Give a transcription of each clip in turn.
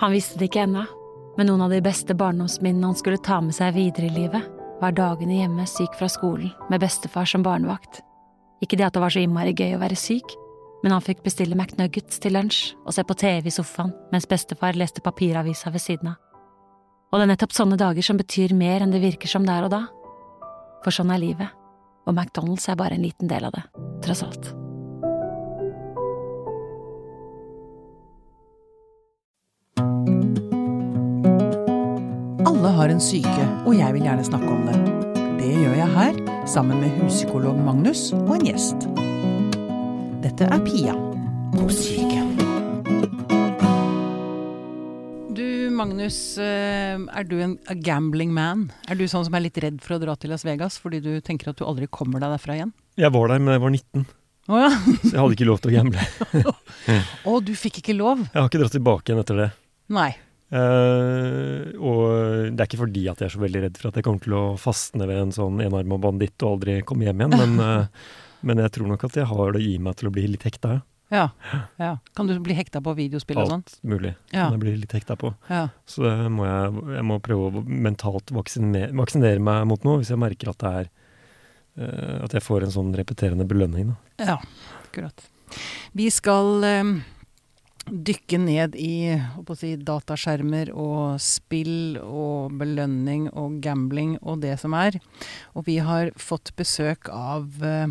Han visste det ikke ennå, men noen av de beste barndomsminnene han skulle ta med seg videre i livet, var dagene hjemme syk fra skolen med bestefar som barnevakt. Ikke det at det var så innmari gøy å være syk, men han fikk bestille McNuggets til lunsj og se på TV i sofaen mens bestefar leste papiravisa ved siden av. Og det er nettopp sånne dager som betyr mer enn det virker som der og da. For sånn er livet, og McDonald's er bare en liten del av det, tross alt. Alle har en syke, og jeg vil gjerne snakke om det. Det gjør jeg her, sammen med huspsykolog Magnus og en gjest. Dette er Pia på Syken. Du, Magnus, er du en gambling man? Er du sånn som er litt redd for å dra til Las Vegas, fordi du tenker at du aldri kommer deg derfra igjen? Jeg var der, men jeg var 19. Åja. Så jeg hadde ikke lov til å gamble. Å, du fikk ikke lov? Jeg har ikke dratt tilbake igjen etter det. Nei. Og det er ikke fordi at jeg er så veldig redd for at jeg kommer til å fastne ved en sånn enarmet banditt og aldri komme hjem igjen, men jeg tror nok at jeg har det i meg til å bli litt hekta. Ja. Kan du bli hekta på videospill og sånn? Alt mulig kan jeg bli litt hekta på. Ja. Så det må jeg må prøve å mentalt vaksinere meg mot noe, hvis jeg merker at det er at jeg får en sånn repeterende belønning. Da. Ja, akkurat. Vi skal dykke ned i dataskjermer og spill og belønning og gambling og det som er. Og vi har fått besøk av,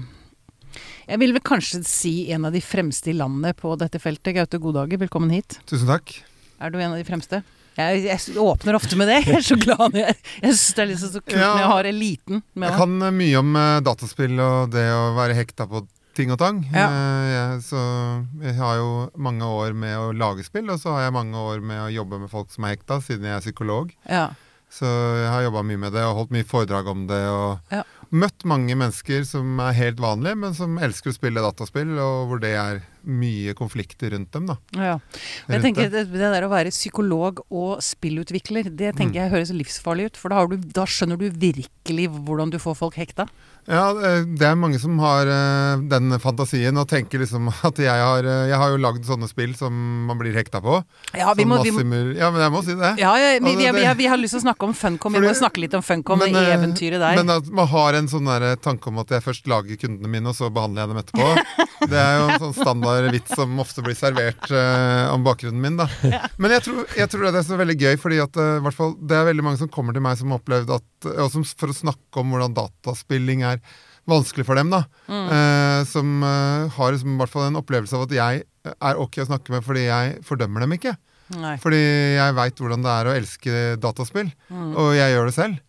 jeg vil vel kanskje si en av de fremste i landet på dette feltet. Gaute Goddager, velkommen hit. Tusen takk. Er du en av de fremste? Jeg åpner ofte med det. Jeg er så glad. Jeg synes det er liksom så kult når jeg har eliten med meg. Jeg kan mye om dataspill og det å være hekta på ting og tang. Ja. Så jeg har jo mange år med å lage spill, og så har jeg mange år med å jobbe med folk som er hekta, siden jeg er psykolog. Ja. Så jeg har jobbet mye med det, og holdt mye foredrag om det, og møtt mange mennesker som er helt vanlige, men som elsker å spille dataspill, og hvor det er mye konflikter rundt dem, da. Ja. Jeg tenker det der å være psykolog og spillutvikler, det tenker jeg høres livsfarlig ut, for da skjønner du virkelig hvordan du får folk hekta. Ja, det er mange som har den fantasien og tenker liksom at jeg har jo lagd sånne spill som man blir hekta på. Ja, ja, men jeg må si det. Ja, vi har lyst til å snakke om Funcom. Vi må snakke litt om Funcom, det eventyret der. Men at man har en sånn der tanke om at jeg først lager kundene mine, og så behandler jeg dem etterpå. Det er jo en sånn standard vits som ofte blir servert om bakgrunnen min, da. Men jeg tror det er så veldig gøy, fordi at i hvert fall, det er veldig mange som kommer til meg som har opplevd at, og som for å snakke om hvordan dataspilling er vanskelig for dem, da. Som har liksom, i hvert fall en opplevelse av at jeg er ok å snakke med, fordi jeg fordømmer dem ikke. Nei. Fordi jeg vet hvordan det er å elske dataspill, og jeg gjør det selv.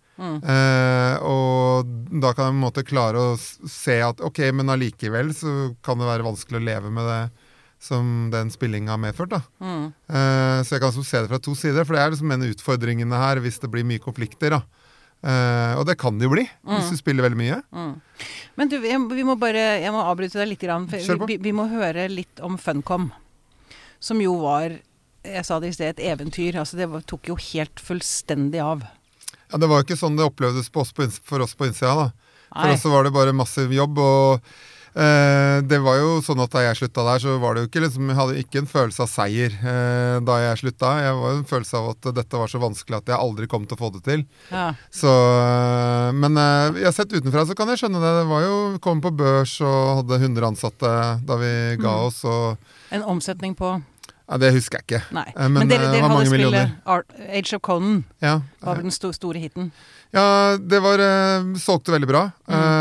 Og da kan jeg på en måte klare å se at ok, men allikevel så kan det være vanskelig å leve med det som den spillingen har medført, da. Så jeg kan så se det fra to sider, for det er liksom en av utfordringene her hvis det blir mye konflikter, da. Og det kan det jo bli hvis du spiller veldig mye. Men du, jeg må avbryte deg litt grann, for vi må høre litt om Funcom, som jo var, jeg sa det i sted, et eventyr. Altså det tok jo helt fullstendig av. Ja, det var jo ikke sånn det opplevdes for oss på innsida, da. For oss så var det bare massiv jobb, og det var jo sånn at da jeg slutta der, så var det jo ikke liksom, jeg hadde ikke en følelse av seier da jeg slutta. Jeg var jo en følelse av at dette var så vanskelig at jeg aldri kom til å få det til. Ja. Så, men jeg har sett utenfra, så kan jeg skjønne det. Det var jo, kom på børs og hadde 100 ansatte da vi ga oss. Og en omsetning på? Ja, det husker jeg ikke. Nei. Men dere hadde spillet Age of Conan, var vel den store hitten? Ja, det solgte veldig bra.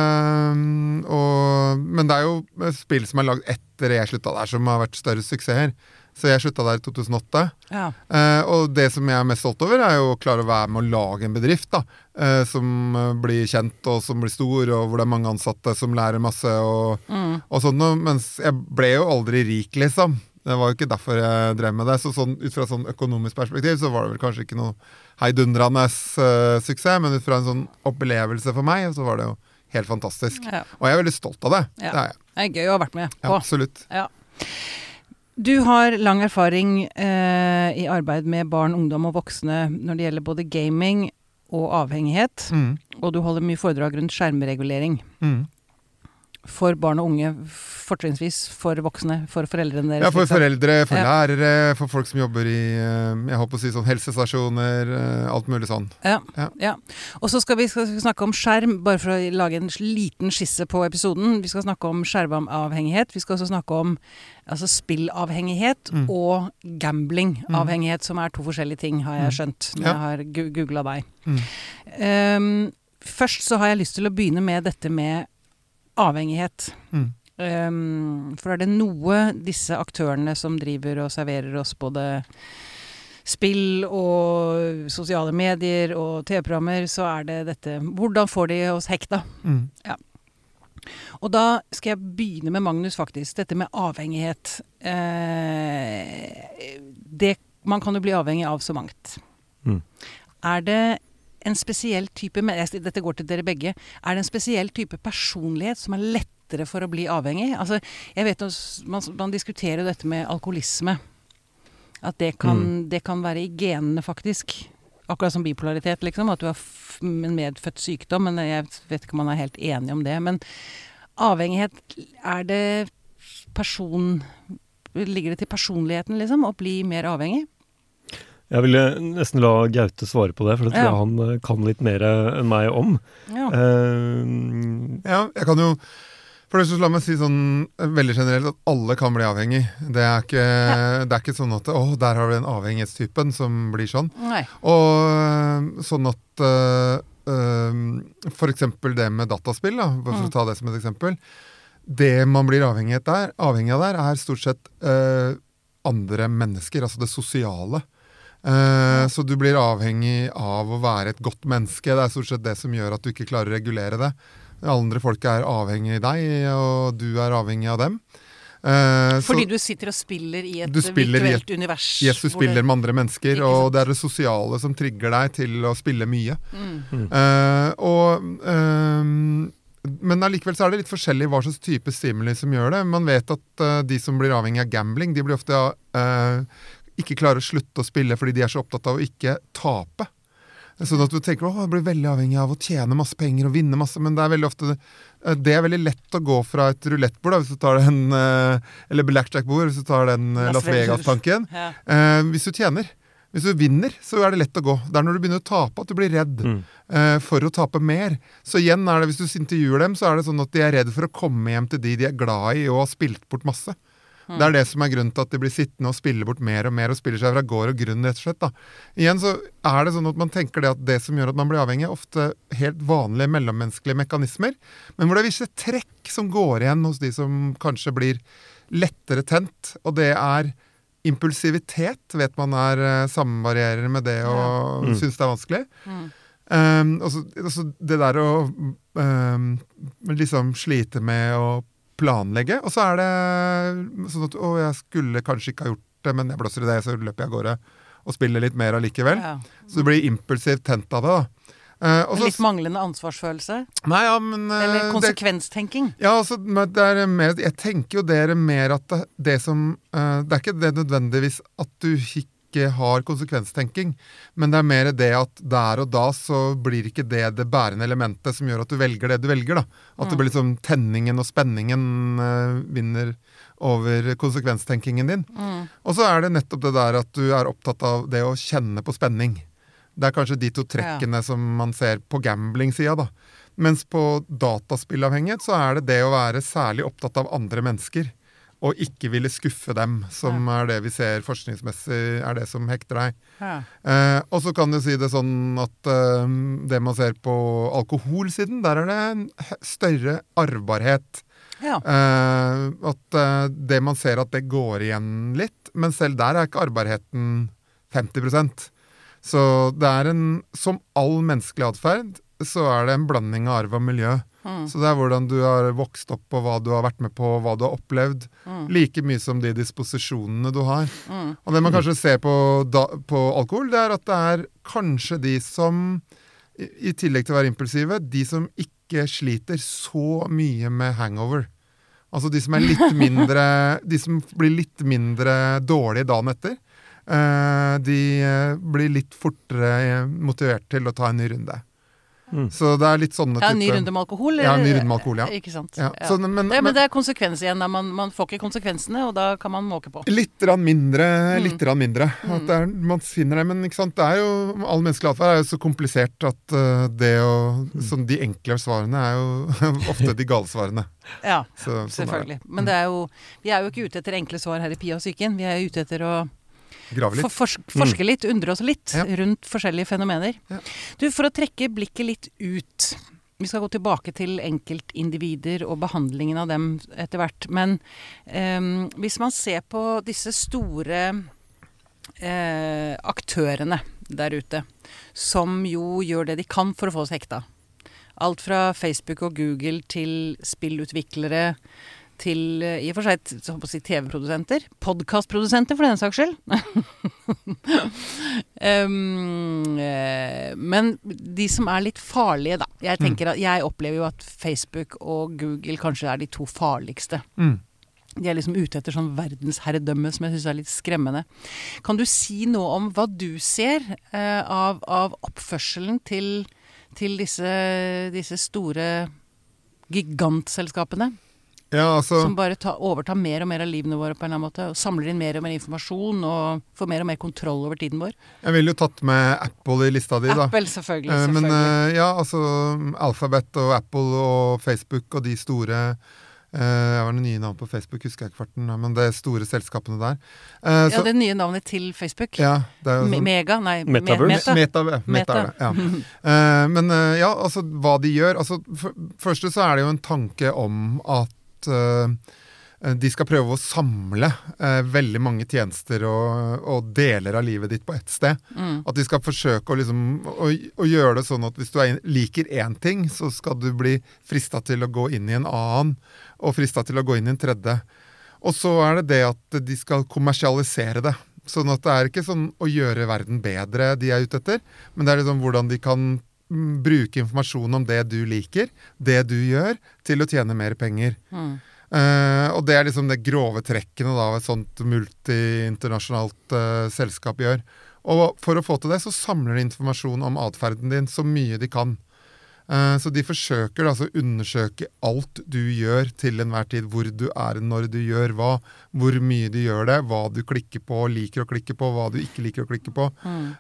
Men det er jo spill som er lagd etter jeg slutta der, som har vært større suksesser. Så jeg slutta der i 2008. Ja. Og det som jeg er mest stolt over, er jo å klare å være med å lage en bedrift, da. Som blir kjent, og som blir stor, og hvor det er mange ansatte som lærer masse, og sånn. Mens jeg ble jo aldri rik, liksom. Det var jo ikke derfor jeg drev med det. Så sånn, ut fra sånn økonomisk perspektiv så var det vel kanskje ikke noe heidundrende suksess, men ut fra en sånn opplevelse for meg, så var det jo helt fantastisk. Ja. Og jeg er veldig stolt av det. Ja. Det er jeg. Det er gøy å ha vært med på. Ja, absolutt. Ja. Du har lang erfaring i arbeid med barn, ungdom og voksne når det gjelder både gaming og avhengighet, og du holder mye foredrag rundt skjermregulering. for barn og unge, fortrinnsvis for voksne, for foreldrene deres? Ja, for liksom. foreldre, for lærere, for folk som jobber i jeg håper å si sånn helsestasjoner, alt mulig sånn. Ja. Og så skal vi snakke om skjerm, bare for å lage en liten skisse på episoden. Vi skal snakke om skjermavhengighet. Vi skal også snakke om spillavhengighet og gamblingavhengighet, som er to forskjellige ting, har jeg skjønt, når jeg har googlet deg. Først så har jeg lyst til å begynne med dette med avhengighet. For er det noe disse aktørene som driver og serverer oss både spill og sosiale medier og TV-programmer, så er det dette. Hvordan får de oss hekta? Ja. Og da skal jeg begynne med Magnus, faktisk. Dette med avhengighet. Man kan jo bli avhengig av så mangt. Er det en spesiell type, dette går til dere begge, er det en spesiell type personlighet som er lettere for å bli avhengig? Altså, jeg vet man diskuterer dette med alkoholisme. At det kan være i genene, faktisk. Akkurat som bipolaritet, liksom. At du har en medfødt sykdom, men jeg vet ikke om man er helt enig om det. Men avhengighet, ligger det til personligheten, liksom, å bli mer avhengig? Jeg ville nesten la Gaute svare på det, for det tror jeg han kan litt mer enn meg om. Jeg kan jo for det så la meg si sånn veldig generelt at alle kan bli avhengig. Det er ikke sånn at der har vi den avhengighetstypen som blir sånn. Nei. Og sånn at for eksempel det med dataspill, da, for å ta det som et eksempel. Det man blir avhengig av der er stort sett andre mennesker, altså det sosiale. Så du blir avhengig av å være et godt menneske. Det er stort sett det som gjør at du ikke klarer å regulere det. Alle andre folk er avhengig av deg, og du er avhengig av dem. Fordi du sitter og spiller i et virtuelt univers. Yes, du spiller med andre mennesker, og det er det sosiale som trigger deg til å spille mye. Men allikevel så er det litt forskjellig hva slags type stimuli som gjør det. Man vet at de som blir avhengig av gambling, de blir ofte ikke klarer å slutte å spille fordi de er så opptatt av å ikke tape. Sånn at du tenker, jeg blir veldig avhengig av å tjene masse penger og vinne masse, men det er veldig ofte det er veldig lett å gå fra et roulettbord, hvis du tar den, eller blackjack-bord, hvis du tar den Las Vegas-tanken. Hvis du tjener, hvis du vinner, så er det lett å gå. Det er når du begynner å tape at du blir redd for å tape mer. Så igjen er det, hvis du intervjuer dem, så er det sånn at de er redd for å komme hjem til de er glad i og har spilt bort masse. Det er det som er grunnen til at de blir sittende og spille bort mer og mer og spiller seg fra gård og grunn, rett og slett. Da. Igjen så er det sånn at man tenker det at det som gjør at man blir avhengig, er ofte helt vanlige mellommenneskelige mekanismer, men hvor det er visse trekk som går igjen hos de som kanskje blir lettere tent, og det er impulsivitet, vet man samvarierer med det og synes det er vanskelig. Og så det der å liksom slite med å planlegge, og så er det sånn at jeg skulle kanskje ikke ha gjort det, men jeg blåser i det, så løper jeg av gårde og spiller litt mer allikevel. Så du blir impulsivt tent av det da. Litt manglende ansvarsfølelse? Nei, men eller konsekvenstenking? Altså, det er mer, jeg tenker jo det er mer at det er ikke det nødvendigvis at du ikke har konsekvenstenking, men det er mer det at der og da så blir ikke det bærende elementet som gjør at du velger det du velger da. At det blir liksom tenningen og spenningen vinner over konsekvenstenkingen din. Og så er det nettopp det der at du er opptatt av det å kjenne på spenning. Det er kanskje de to trekkene som man ser på gambling-sida da. Mens på dataspillavhengighet så er det å være særlig opptatt av andre mennesker. Og ikke ville skuffe dem, som er det vi ser forskningsmessig, er det som hekter deg. Og så kan du si det sånn at det man ser på alkoholsiden, der er det en større arvbarhet. At det man ser at det går igjen litt, men selv der er ikke arvbarheten 50%. Så det er som all menneskelig atferd, så er det en blanding av arv og miljø. Så det er hvordan du har vokst opp og hva du har vært med på, hva du har opplevd, like mye som de disposisjonene du har. Og det man kanskje ser på alkohol, det er at det er kanskje de som, i tillegg til å være impulsive, de som ikke sliter så mye med hangover. Altså de som er litt mindre, de som blir litt mindre dårlige dagen etter, de blir litt fortere motivert til å ta en ny runde. Så det litt sånne type... Ja, ny runde med alkohol? Ja, ny runde med alkohol, ja. Ikke sant? Ja. Så, men det konsekvenser igjen, da. Man får ikke konsekvensene, og da kan man måke på. Litt mindre. At man finner det, men ikke sant? Det jo, all menneskelig atferd jo så komplisert at sånn, de enkle svarene jo ofte de gale svarene. Ja, selvfølgelig. Men vi jo ikke ute etter enkle svar her i Pia og Psyken. Vi ute etter å forske litt, undre oss litt rundt forskjellige fenomener. Ja. Du, for å trekke blikket litt ut, vi skal gå tilbake til enkeltindivider og behandlingen av dem etter hvert, men hvis man ser på disse store aktørene der ute, som jo gjør det de kan for å få oss hekta. Alt fra Facebook og Google til spillutviklere, til i og for seg så å si TV-produsenter, podcastprodusenter for den saks skyld. Men de som litt farlige da, jeg tenker at jeg opplever jo at Facebook og Google kanskje de to farligste. De liksom ute etter sånn verdensherredømme som jeg synes litt skremmende. Kan du si noe om hva du ser av oppførselen til disse store gigantselskapene? Ja, altså, som bare overtar mer og mer av livene våre på en eller annen måte, og samler inn mer og mer informasjon, og får mer og mer kontroll over tiden vår. Jeg ville jo tatt med Apple i lista di, da. Apple, selvfølgelig. Men ja, altså, Alphabet og Apple og Facebook og de store, jeg var det nye navn på Facebook, husker jeg ikke farten, men det store selskapene der. Ja, det nye navnet til Facebook. Ja, det jo sånn, Mega, nei, Metaverse. Meta det, ja. Men ja, altså, hva de gjør, altså, først så det jo en tanke om at de skal prøve å samle veldig mange tjenester og deler av livet ditt på ett sted. At de skal forsøke å gjøre det sånn at hvis du liker en ting, så skal du bli fristet til å gå inn i en annen, og fristet til å gå inn i en tredje. Og så det at de skal kommersialisere det. Sånn at det ikke sånn å gjøre verden bedre de ute etter, men det liksom hvordan de kan bruke informasjon om det du liker, det du gjør, til å tjene mer penger. Og det liksom det grove trekkene da, et sånt multi-internasjonalt selskap gjør. Og for å få til det, så samler de informasjon om adferden din så mye de kan. Så de forsøker altså å undersøke alt du gjør til enhver tid, hvor du når du gjør hva, hvor mye du gjør det, hva du klikker på, liker å klikke på, hva du ikke liker å klikke på.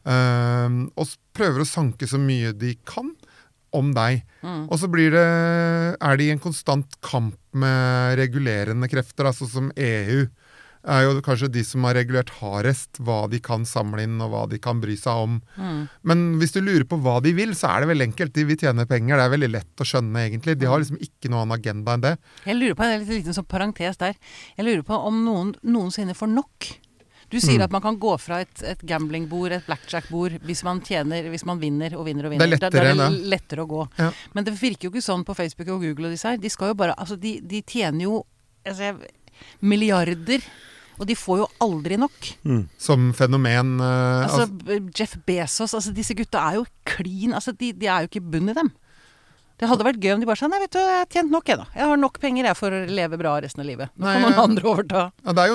Og prøver å sanke så mye de kan om deg. Og så de i en konstant kamp med regulerende krefter, altså som EU. Jo kanskje de som har regulert hardest hva de kan samle inn og hva de kan bry seg om. Men hvis du lurer på hva de vil, så det veldig enkelt. De vil tjene penger, det veldig lett å skjønne egentlig. De har liksom ikke noen annen agenda enn det. Jeg lurer på en liten sånn parentes der. Jeg lurer på om noensinne får nok. Du sier at man kan gå fra et gamblingbord, et blackjack-bord, hvis man vinner og vinner og vinner. Det lettere, lettere å gå. Ja. Men det virker jo ikke sånn på Facebook og Google og disse her. De skal jo bare, altså de tjener jo milliarder. Og de får jo aldri nok. Som fenomen. Jeff Bezos, disse gutta jo klin, de jo ikke bunn i dem. Det hadde vært gøy om de bare sa, nei vet du, jeg har tjent nok da. Jeg har nok penger for å leve bra resten av livet. Nå kan noen andre overta. Ja, det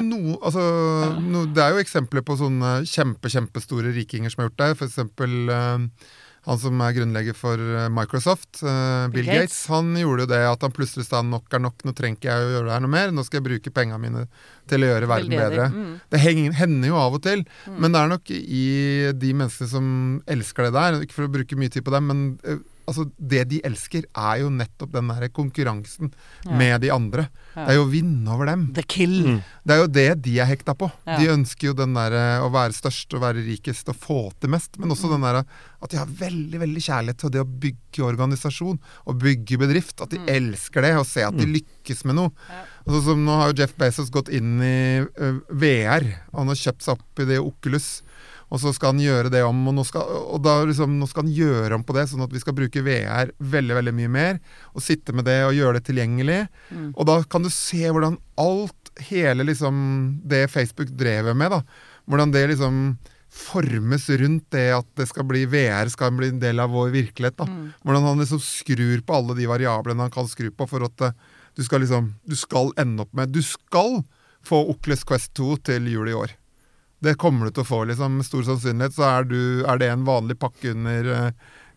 jo det jo eksempler på sånne kjempestore rikinger som har gjort det. For eksempel han som grunnlegger for Microsoft, Bill Gates, han gjorde jo det at han plutselig sa nok, nå trenger jeg å gjøre det her noe mer, nå skal jeg bruke pengene mine til å gjøre verden bedre. Det hender jo av og til, men det nok i de menneskene som elsker det der, ikke for å bruke mye tid på dem, men altså, det de elsker jo nettopp den der konkurransen med de andre. Det jo å vinne over dem. The kill. Det jo det de hekta på. De ønsker jo den der å være størst og være rikest og få til mest, men også den der at de har veldig, veldig kjærlighet til det å bygge organisasjon og bygge bedrift, at de elsker det og se at de lykkes med noe. Og så som nå har jo Jeff Bezos gått inn i VR, og han har kjøpt seg opp i det Oculus, og så skal han gjøre det om, og nå skal han gjøre om på det, sånn at vi skal bruke VR veldig, veldig mye mer, og sitte med det og gjøre det tilgjengelig. Og da kan du se hvordan hele det Facebook drever med, da, hvordan det formes rundt det at det skal bli VR, skal bli en del av vår virkelighet, da. Hvordan han skrur på alle de variablene han kan skru på, for at du skal ende opp med, du skal få Oculus Quest 2 til jul i år. Det kommer du til å få, med stor sannsynlighet, så det en vanlig pakke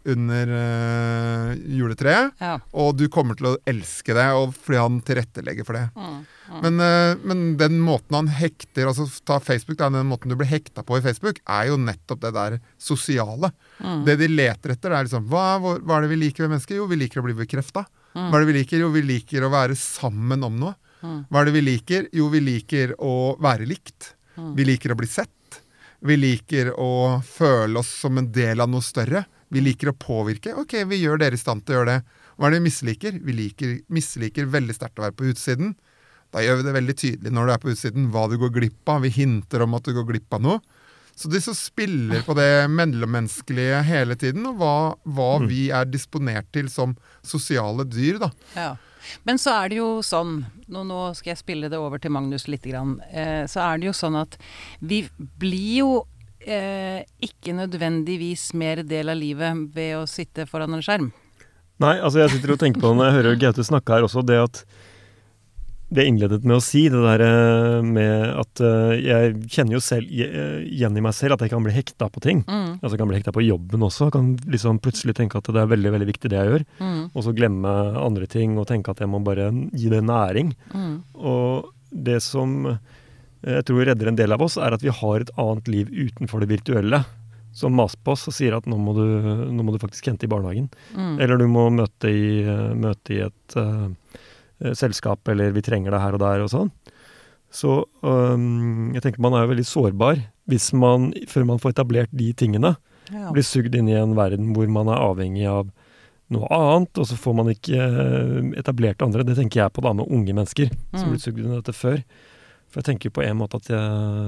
under juletreet, og du kommer til å elske det, og fordi han tilrettelegger for det. Men den måten han hekter, altså ta Facebook, den måten du blir hekta på i Facebook, jo nettopp det der sosiale. Det de leter etter, det liksom, hva det vi liker ved mennesker? Jo, vi liker å bli bekreftet. Hva det vi liker? Jo, vi liker å være sammen om noe. Hva det vi liker? Jo, vi liker å være likt. Vi liker å bli sett. Vi liker å føle oss som en del av noe større. Vi liker å påvirke. Ok, vi gjør dere i stand til å gjøre det. Hva det vi misliker? Vi misliker veldig sterkt å være på utsiden. Da gjør vi det veldig tydelig når du på utsiden, hva du går glipp av. Vi hinter om at du går glipp av noe. Så de som spiller på det mellommenneskelige hele tiden, og hva vi disponert til som sosiale dyr, da. Ja. Men så det jo sånn, nå skal jeg spille det over til Magnus litt grann, så det jo sånn at vi blir jo ikke nødvendigvis mer del av livet ved å sitte foran en skjerm. Nei, altså jeg sitter og tenker på når jeg hører Gaute snakke her også, det at det innledet med å si, det der med at jeg kjenner jo selv igjen i meg selv at jeg kan bli hekta på ting. Altså jeg kan bli hekta på jobben også. Jeg kan liksom plutselig tenke at det veldig, veldig viktig det jeg gjør. Og så glemme andre ting og tenke at jeg må bare gi det næring. Og det som jeg tror redder en del av oss, at vi har et annet liv utenfor det virtuelle. Som maser på oss og sier at nå må du faktisk hente i barnehagen. Eller du må møte i et selskap, eller vi trenger det her og der og sånn. Så jeg tenker man jo veldig sårbar hvis man, før man får etablert de tingene, blir sugd inn i en verden hvor man avhengig av noe annet, og så får man ikke etablert andre. Det tenker jeg på da med unge mennesker som blir sugd inn i dette før. For jeg tenker på en måte at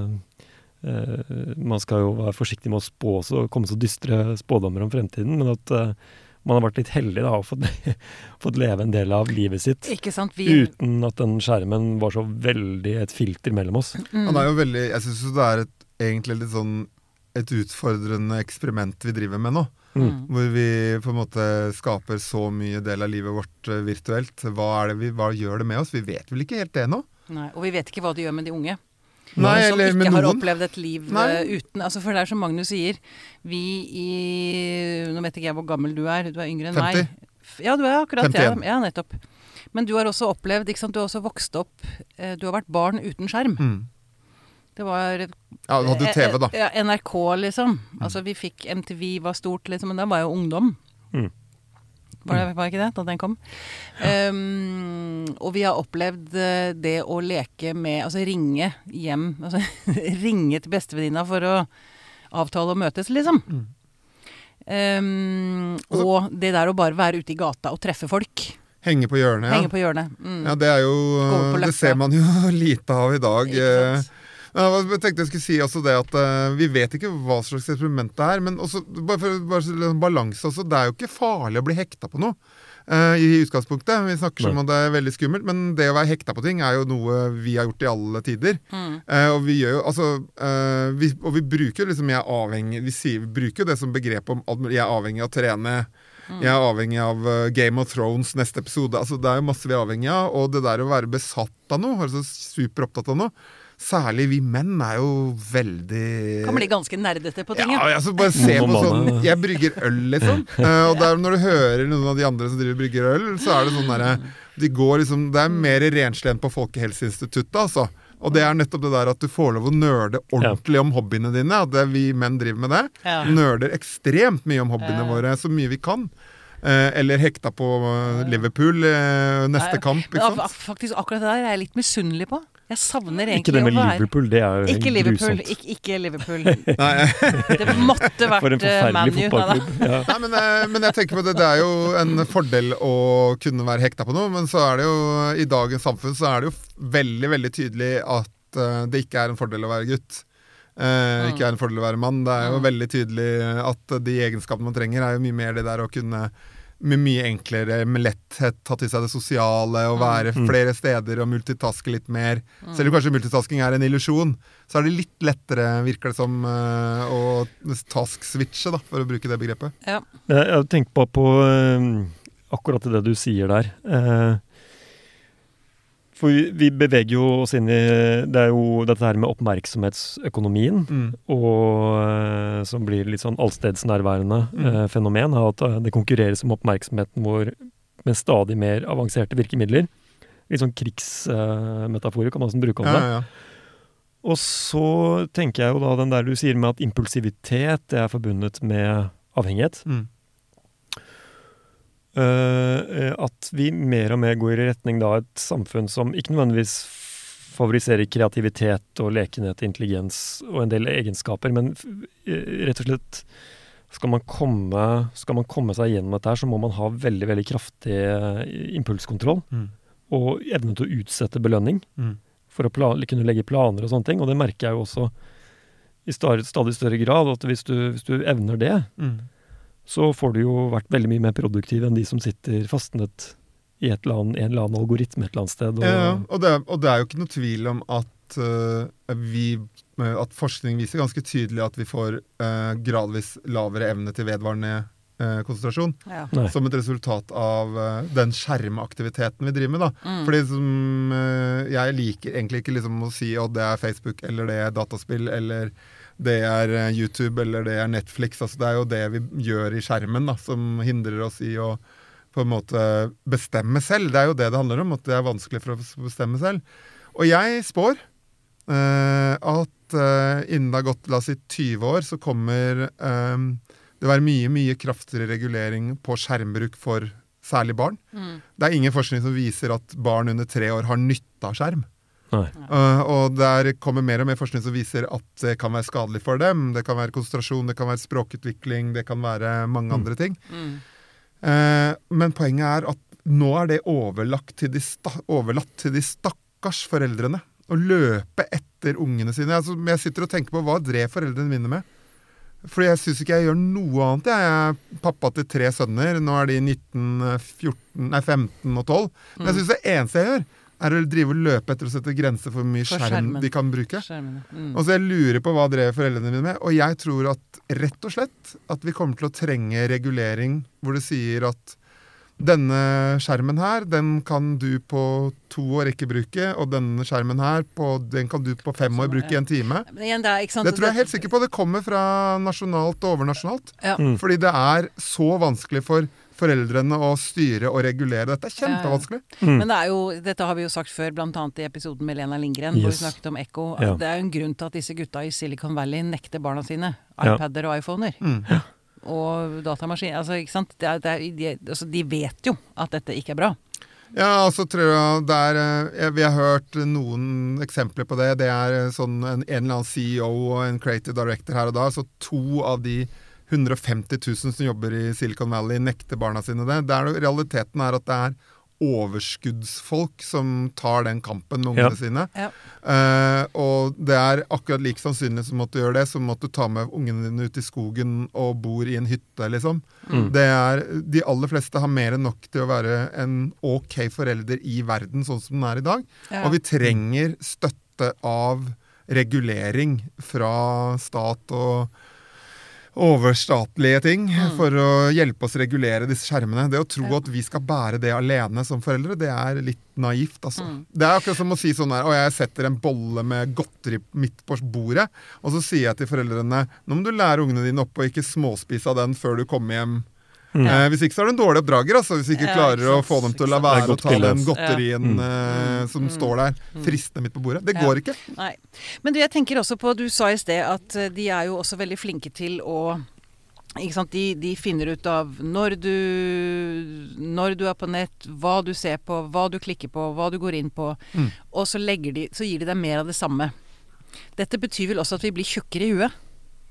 man skal jo være forsiktig med å spå og komme så dystre spådommer om fremtiden, men at man har vært litt heldig da, og fått leve en del av livet sitt. Ikke sant? Uten at den skjermen var så veldig et filter mellom oss. Han jo veldig, jeg synes jo det egentlig litt sånn et utfordrende eksperiment vi driver med nå. Hvor vi på en måte skaper så mye del av livet vårt virtuelt. Hva gjør det med oss? Vi vet vel ikke helt det nå? Nei, og vi vet ikke hva det gjør med de unge. Nei, som eller ikke med har noen. opplevd et liv uten, altså for det som Magnus sier, nå vet ikke jeg hvor gammel du er yngre enn 50. meg. Ja, du akkurat, 51. ja, nettopp. Men du har også opplevd, ikke sant, du har også vokst opp, du har vært barn uten skjerm. Det var ja, du hadde TV da. NRK liksom, altså vi fikk MTV var stort liksom, men det var jo ungdom. Var ikke det da den kom? Og vi har opplevd det å leke med, altså ringe hjem, altså ringe til bestevenninna for å avtale å møtes, liksom. Og det der å bare være ute i gata og treffe folk. Henge på hjørnet, ja. Henge på hjørnet. Ja, det jo, det ser man jo lite av i dag. Jeg tenkte jeg skulle si også det at vi vet ikke hva slags eksperiment det men også, bare balanse også, det jo ikke farlig å bli hekta på noe i utgangspunktet. Vi snakker som om det veldig skummelt, men det å være hekta på ting jo noe vi har gjort i alle tider. Og vi gjør jo, altså, vi bruker liksom, vi bruker det som begrep om at jeg avhengig av å trene, jeg avhengig av Game of Thrones neste episode, altså det jo masse vi avhengig av, og det der å være besatt av noe, altså super opptatt av noe, særlig vi menn jo veldig kan bli ganske nerdete på ting. Ja, altså bare se på sånn jeg brygger øl liksom og når du hører noen av de andre som driver brygger øl, så det sånn der de går liksom, det mer renslent på Folkehelseinstituttet altså. Og det nettopp det der at du får lov å nørde ordentlig om hobbyene dine, at vi menn driver med det nørder ekstremt mye om hobbyene våre, så mye vi kan. Eller hekta på Liverpool neste kamp, ikke sant? Faktisk akkurat det der jeg litt misunnelig på. Jeg savner egentlig ikke det med Liverpool, det jo ikke Liverpool, grusomt. Ikke Liverpool. Det måtte vært for en forferdelig fotballklubb. Ja. Nei, men jeg tenker på det jo en fordel å kunne være hekta på noe, men så det jo, i dagens samfunn så det jo veldig, veldig tydelig at det ikke en fordel å være gutt. Ikke en fordel å være mann. Det jo veldig tydelig at de egenskapene man trenger jo mye mer det der å kunne med mye enklere, med letthet ta til seg det sosiale og være flere steder og multitaske litt mer. Selv om kanskje multitasking en illusjon, så det litt lettere, virker det som, å task-switche, da, for å bruke det begrepet. Ja. Jeg har tenkt på akkurat det du sier der. For vi beveger jo oss inn i, det jo dette her med oppmerksomhetsøkonomien, og som blir litt sånn allstedsnærværende fenomen, er at det konkurreres om oppmerksomheten vår med stadig mer avanserte virkemidler. Litt sånn krigsmetaforer kan man sånn bruke om det. Og så tenker jeg jo da den der du sier med at impulsivitet er forbundet med avhengighet. At vi mer og mer går i retning da et samfunn som ikke nødvendigvis favoriserer kreativitet og lekenhet, intelligens og en del egenskaper, men rett og slett skal man komme seg gjennom dette her, så må man ha veldig, veldig kraftig impulskontroll og evne til å utsette belønning. For å kunne legge planer og sånne ting, og det merker jeg jo også i stadig større grad, at hvis du evner det, så får du jo vært veldig mye mer produktiv enn de som sitter fastnet i en eller annen algoritme et eller annet sted. Og det er jo ikke noe tvil om at forskning viser ganske tydelig at vi får gradvis lavere evne til vedvarende konsentrasjon, som et resultat av den skjermaktiviteten vi driver med da. Fordi jeg liker egentlig ikke liksom å si at det er Facebook, eller det er dataspill, eller det er YouTube, eller det er Netflix. Altså, det er jo det vi gjør i skjermen da, som hindrer oss i å på en måte bestemme selv. Det er jo det handler om, at det er vanskelig for å bestemme selv. Og jeg spår at innen det har gått, la oss si 20 år, så kommer det være mye kraftigere regulering på skjermbruk for særlig barn. Det er ingen forskning som viser at barn under 3 år har nytte av skjerm. Og der kommer mer og mer forskning som viser at det kan være skadelig for dem. Det kan være konsentrasjon, det kan være språkutvikling, det kan være mange andre ting. Men poenget er at nå er det overlatt til de stakkars foreldrene å løpe etter ungene sine. Altså, jeg sitter og tenker på hva drev foreldrene mine med. Fordi jeg synes ikke jeg gjør noe annet. Jeg er pappa til 3 sønner. Nå er de 15 og 12. Men jeg synes det eneste jeg gjør, er å drive og løpe etter å sette grenser for hvor mye skjerm de kan bruke. Og så jeg lurer på hva drev foreldrene mine med. Og jeg tror at rett og slett at vi kommer til å trenge regulering hvor det sier at denne skjermen her, den kan du på 2 år ikke bruke, og denne skjermen her, den kan du på 5 år bruke i 1 time. Det tror jeg helt sikker på. Det kommer fra nasjonalt og overnasjonalt. Fordi det er så vanskelig for foreldrene å styre og regulere. Dette er kjempevanskelig. Men dette har vi jo sagt før, blant annet i episoden med Lena Lindgren, hvor vi snakket om Ekko. Det er jo en grunn til at disse gutta i Silicon Valley nekter barna sine iPader og iPhoner. Og datamaskin, altså ikke sant? De vet jo at dette ikke er bra. Ja, altså tror jeg vi har hørt noen eksempler på det. Det er sånn en eller annen CEO og en creative director her og da, så 2 av de 150 000 som jobber i Silicon Valley nekter barna sine det. Realiteten er at det er overskuddsfolk som tar den kampen med ungene sine. Og det er akkurat like sannsynlig som måtte gjøre det, som måtte ta med ungene dine ut i skogen og bor i en hytte, liksom. De aller fleste har mer enn nok til å være en ok forelder i verden, sånn som den er i dag. Og vi trenger støtte av regulering fra stat og overstatlige ting for å hjelpe oss regulere disse skjermene. Det å tro at vi skal bære det alene som foreldre, det er litt naivt, altså. Det er akkurat som å si sånn her, jeg setter en bolle med godteri midt på bordet, og så sier jeg til foreldrene, nå må du lære ungene dine opp og ikke småspise av den før du kommer hjem. Hvis ikke så er du en dårlig oppdrager, altså, hvis ikke klarer å få dem til å la være å ta den godterien som står der, fristende midt på bordet. Det går ikke. Nei. Men jeg tenker også på, du sa i sted at de er jo også veldig flinke til å, ikke sant, de finner ut av når du er på nett, hva du ser på, hva du klikker på, hva du går inn på, og så gir de deg mer av det samme. Dette betyr vel også at vi blir tjukkere i huet?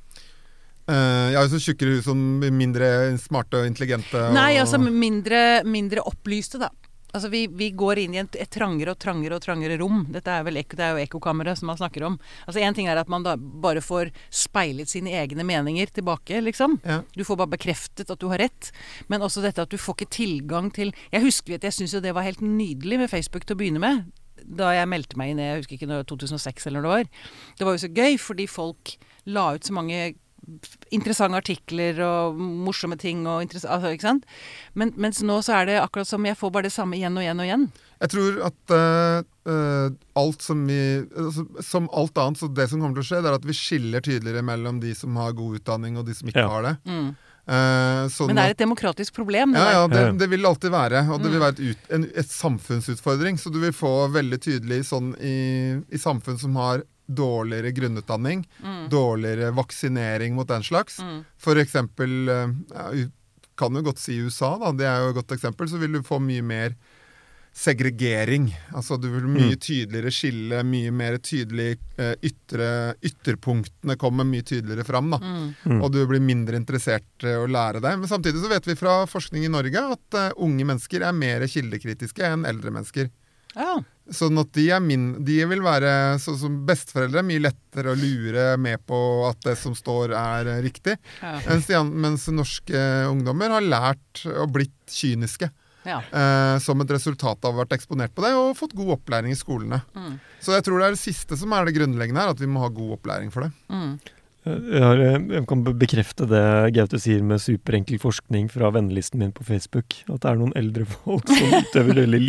Jeg har jo så tjukkere hus som mindre smarte og intelligente. Nei, altså mindre opplyste da. Altså vi går inn i et trangere og trangere rom. Det er jo ekkokammeret som man snakker om. Altså en ting er at man da bare får speilet sine egne meninger tilbake, liksom. Du får bare bekreftet at du har rett. Men også dette at du får ikke tilgang til. Jeg husker at jeg synes jo det var helt nydelig med Facebook til å begynne med. Da jeg meldte meg inn, jeg husker ikke, 2006 eller noe det var. Det var jo så gøy, fordi folk la ut så mange interessante artikler og morsomme ting og altså, ikke sant? Mens nå så er det akkurat som jeg får bare det samme igjen og igjen og igjen. Jeg tror at alt som alt annet, så det som kommer til å skje, det er at vi skiller tydeligere mellom de som har god utdanning og de som ikke har det. Men det er et demokratisk problem. Det vil alltid være, og det vil være et samfunnsutfordring, så du vil få veldig tydelig sånn i samfunn som har dårligere grunnutdanning, dårligere vaksinering mot den slags. For eksempel, kan jo godt si USA, da, det er jo et godt eksempel, så vil du få mye mer segregering. Altså du vil mye tydeligere skille, mye mer tydelig ytterpunktene kommer mye tydeligere fram, da. Og du blir mindre interessert å lære det. Men samtidig så vet vi fra forskning i Norge at unge mennesker er mer kildekritiske enn eldre mennesker. Ja. Sånn at de vil være, sånn som besteforeldre, mye lettere å lure med på at det som står er riktig. Mens norske ungdommer har lært og blitt kyniske. Som et resultat av å ha vært eksponert på det og fått god opplæring i skolene. Så jeg tror det er det siste som er det grunnleggende her, at vi må ha god opplæring for det. Jeg kan bekrefte det Gaute sier med superenkel forskning fra vennelisten min på Facebook, at det er noen eldre folk som utøver veldig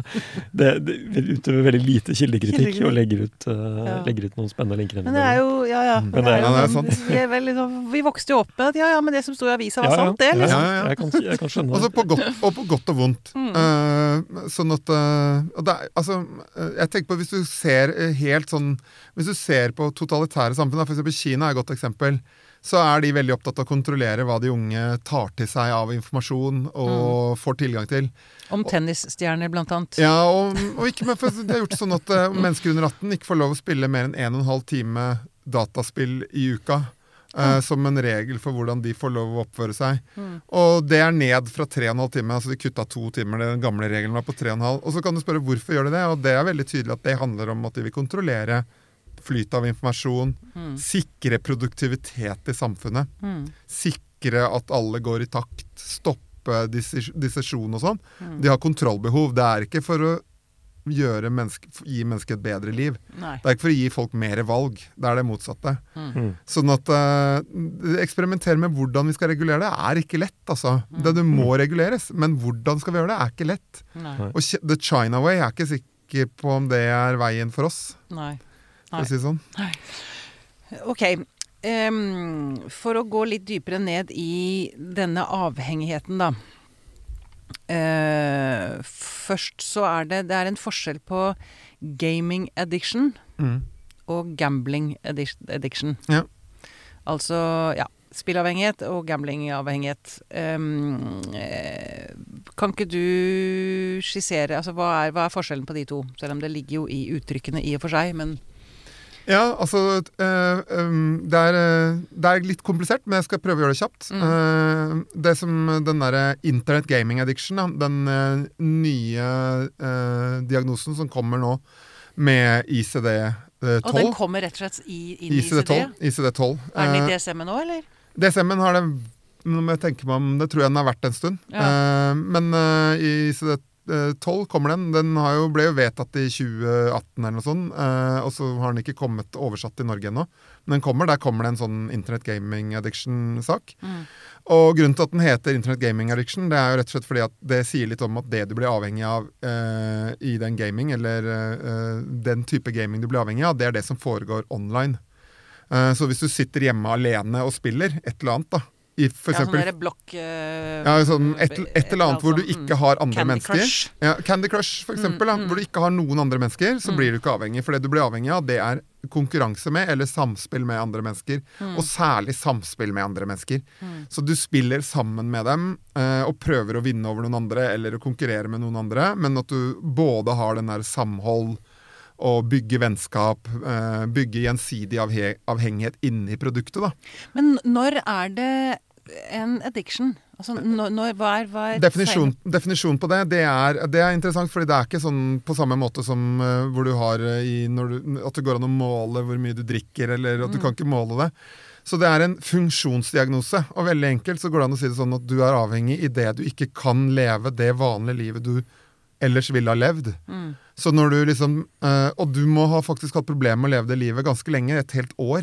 lite kildekritikk og legger ut noen spennende linker. Men det er jo, Men det er sant. Vi vokste jo opp med at men det som stod i avisa var sant, det liksom. Jeg kan skjønne det. Altså på godt og vondt. Sånn at jeg tenker på hvis du ser helt sånn, hvis du ser på totalitære samfunn, for eksempel Kina er godt eksempel, så er de veldig opptatt av å kontrollere hva de unge tar til seg av informasjon og får tilgang til. Om tennisstjerner blant annet. Ja, og ikke med, for det er gjort sånn at mennesker under 18 ikke får lov å spille mer enn 1,5 time dataspill i uka. Som en regel for hvordan de får lov å oppføre seg. Og det er ned fra 3,5 timer, altså de kuttet 2 timer, den gamle regelen var på 3,5. Og så kan du spørre hvorfor gjør de det, og det er veldig tydelig at det handler om at de vil kontrollere flyt av informasjon, sikre produktivitet i samfunnet, sikre at alle går i takt, stoppe dissesjon og sånn. De har kontrollbehov, det er ikke for å gi mennesket et bedre liv. Nei. Det er ikke for å gi folk mer valg, det er det motsatte. Sånn at eksperimentere med hvordan vi skal regulere det er ikke lett, altså. Det må reguleres, men hvordan skal vi gjøre det er ikke lett. Nei. Og The China Way er ikke sikker på om det er veien for oss. Nei. For å si sånn. Ok, for å gå litt dypere ned i denne avhengigheten da. Først så er det er en forskjell på gaming addiction og gambling addiction. Ja. Altså, spillavhengighet og gamblingavhengighet. Kan ikke du skissere, altså hva er forskjellen på de to? Selv om det ligger jo i uttrykkene i og for seg, men... Ja, altså det er litt komplisert, men jeg skal prøve å gjøre det kjapt. Det som den der internet gaming addiction, den nye diagnosen som kommer nå med ICD-12. Og den kommer rett og slett inn i ICD-12. Er den i DSM nå, eller? DSM-en har det, når jeg tenker meg om det, tror jeg den har vært en stund. Men i ICD-12 kommer den ble jo vedtatt i 2018 eller noe sånt, og så har den ikke kommet oversatt til Norge ennå. Men der kommer det en sånn Internet Gaming Addiction-sak. Og grunnen til at den heter Internet Gaming Addiction, det er jo rett og slett fordi at det sier litt om at det du blir avhengig av i den gaming, eller den type gaming du blir avhengig av, det er det som foregår online. Så hvis du sitter hjemme alene og spiller et eller annet da, for eksempel, sånn der blokk... et eller annet hvor du ikke har andre mennesker. Candy Crush, for eksempel, hvor du ikke har noen andre mennesker, så blir du ikke avhengig. For det du blir avhengig av, det er konkurranse med, eller samspill med andre mennesker. Og særlig samspill med andre mennesker. Så du spiller sammen med dem, og prøver å vinne over noen andre, eller å konkurrere med noen andre, men at du både har den der samhold, og bygge vennskap, bygge gjensidig avhengighet inni produktet, da. Men når er det en addiction? Altså, hva er Definisjon på det er interessant, fordi det er ikke sånn på samme måte som hvor du har at det går an å måle hvor mye du drikker, eller at du kan ikke måle det. Så det er en funksjonsdiagnose, og veldig enkelt så går det an å si det sånn at du er avhengig i det du ikke kan leve det vanlige livet du ellers ville ha levd. Så når du liksom og du må ha faktisk hatt problemer med å leve det livet ganske lenge, et helt år.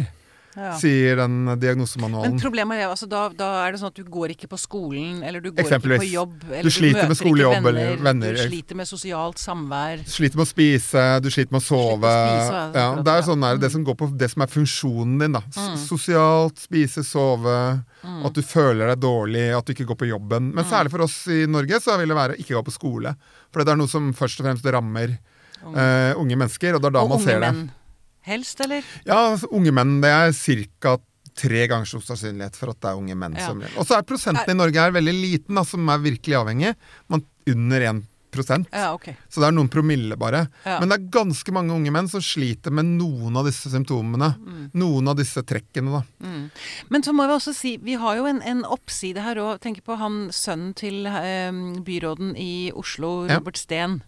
sier den diagnosemanualen. Men problemet altså, da det sånn at du går ikke på skolen, eller du går ikke på jobb, eller du sliter med skolejobb eller venner. Du sliter med sosialt samvær. Du sliter med å spise, du sliter med å sove. Det sånn det som går på det som funksjonen din, da. Sosialt, spise, sove, at du føler deg dårlig, at du ikke går på jobben. Men særlig for oss i Norge så vil det være ikke gå på skole. For det noe som først og fremst rammer unge mennesker, og det da man ser det. Menn. Helst, eller? Ja, unge menn, det cirka 3 ganger så sannsynlighet for at det unge menn som gjelder. Og så prosenten i Norge veldig liten, da, som virkelig avhengig. Under 1%. Okay. Så det noen promille bare. Men det ganske mange unge menn som sliter med noen av disse symptomene. Noen av disse trekkene, da. Men så må vi også si, vi har jo en oppside her også. Tenk på han sønnen til byråden i Oslo, Robert Steen.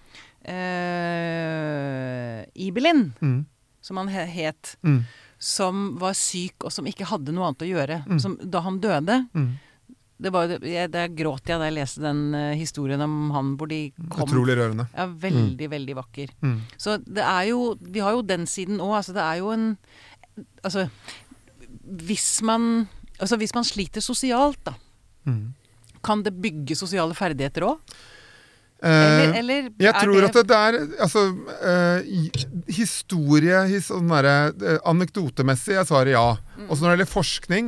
Ibelin. Som han het, som var syk og som ikke hadde noe annet å gjøre. Som, da han døde, det gråt jeg da jeg leste den historien om han hvor de kom. Utrolig rørende. Ja, veldig, veldig vakker. Så det jo, vi har jo den siden også, altså det jo altså, hvis man sliter sosialt da, kan det bygge sosiale ferdigheter også? Eller jeg tror at det altså, historie, sånn anekdotemessig svaret ja. Og så når det gjelder forskning,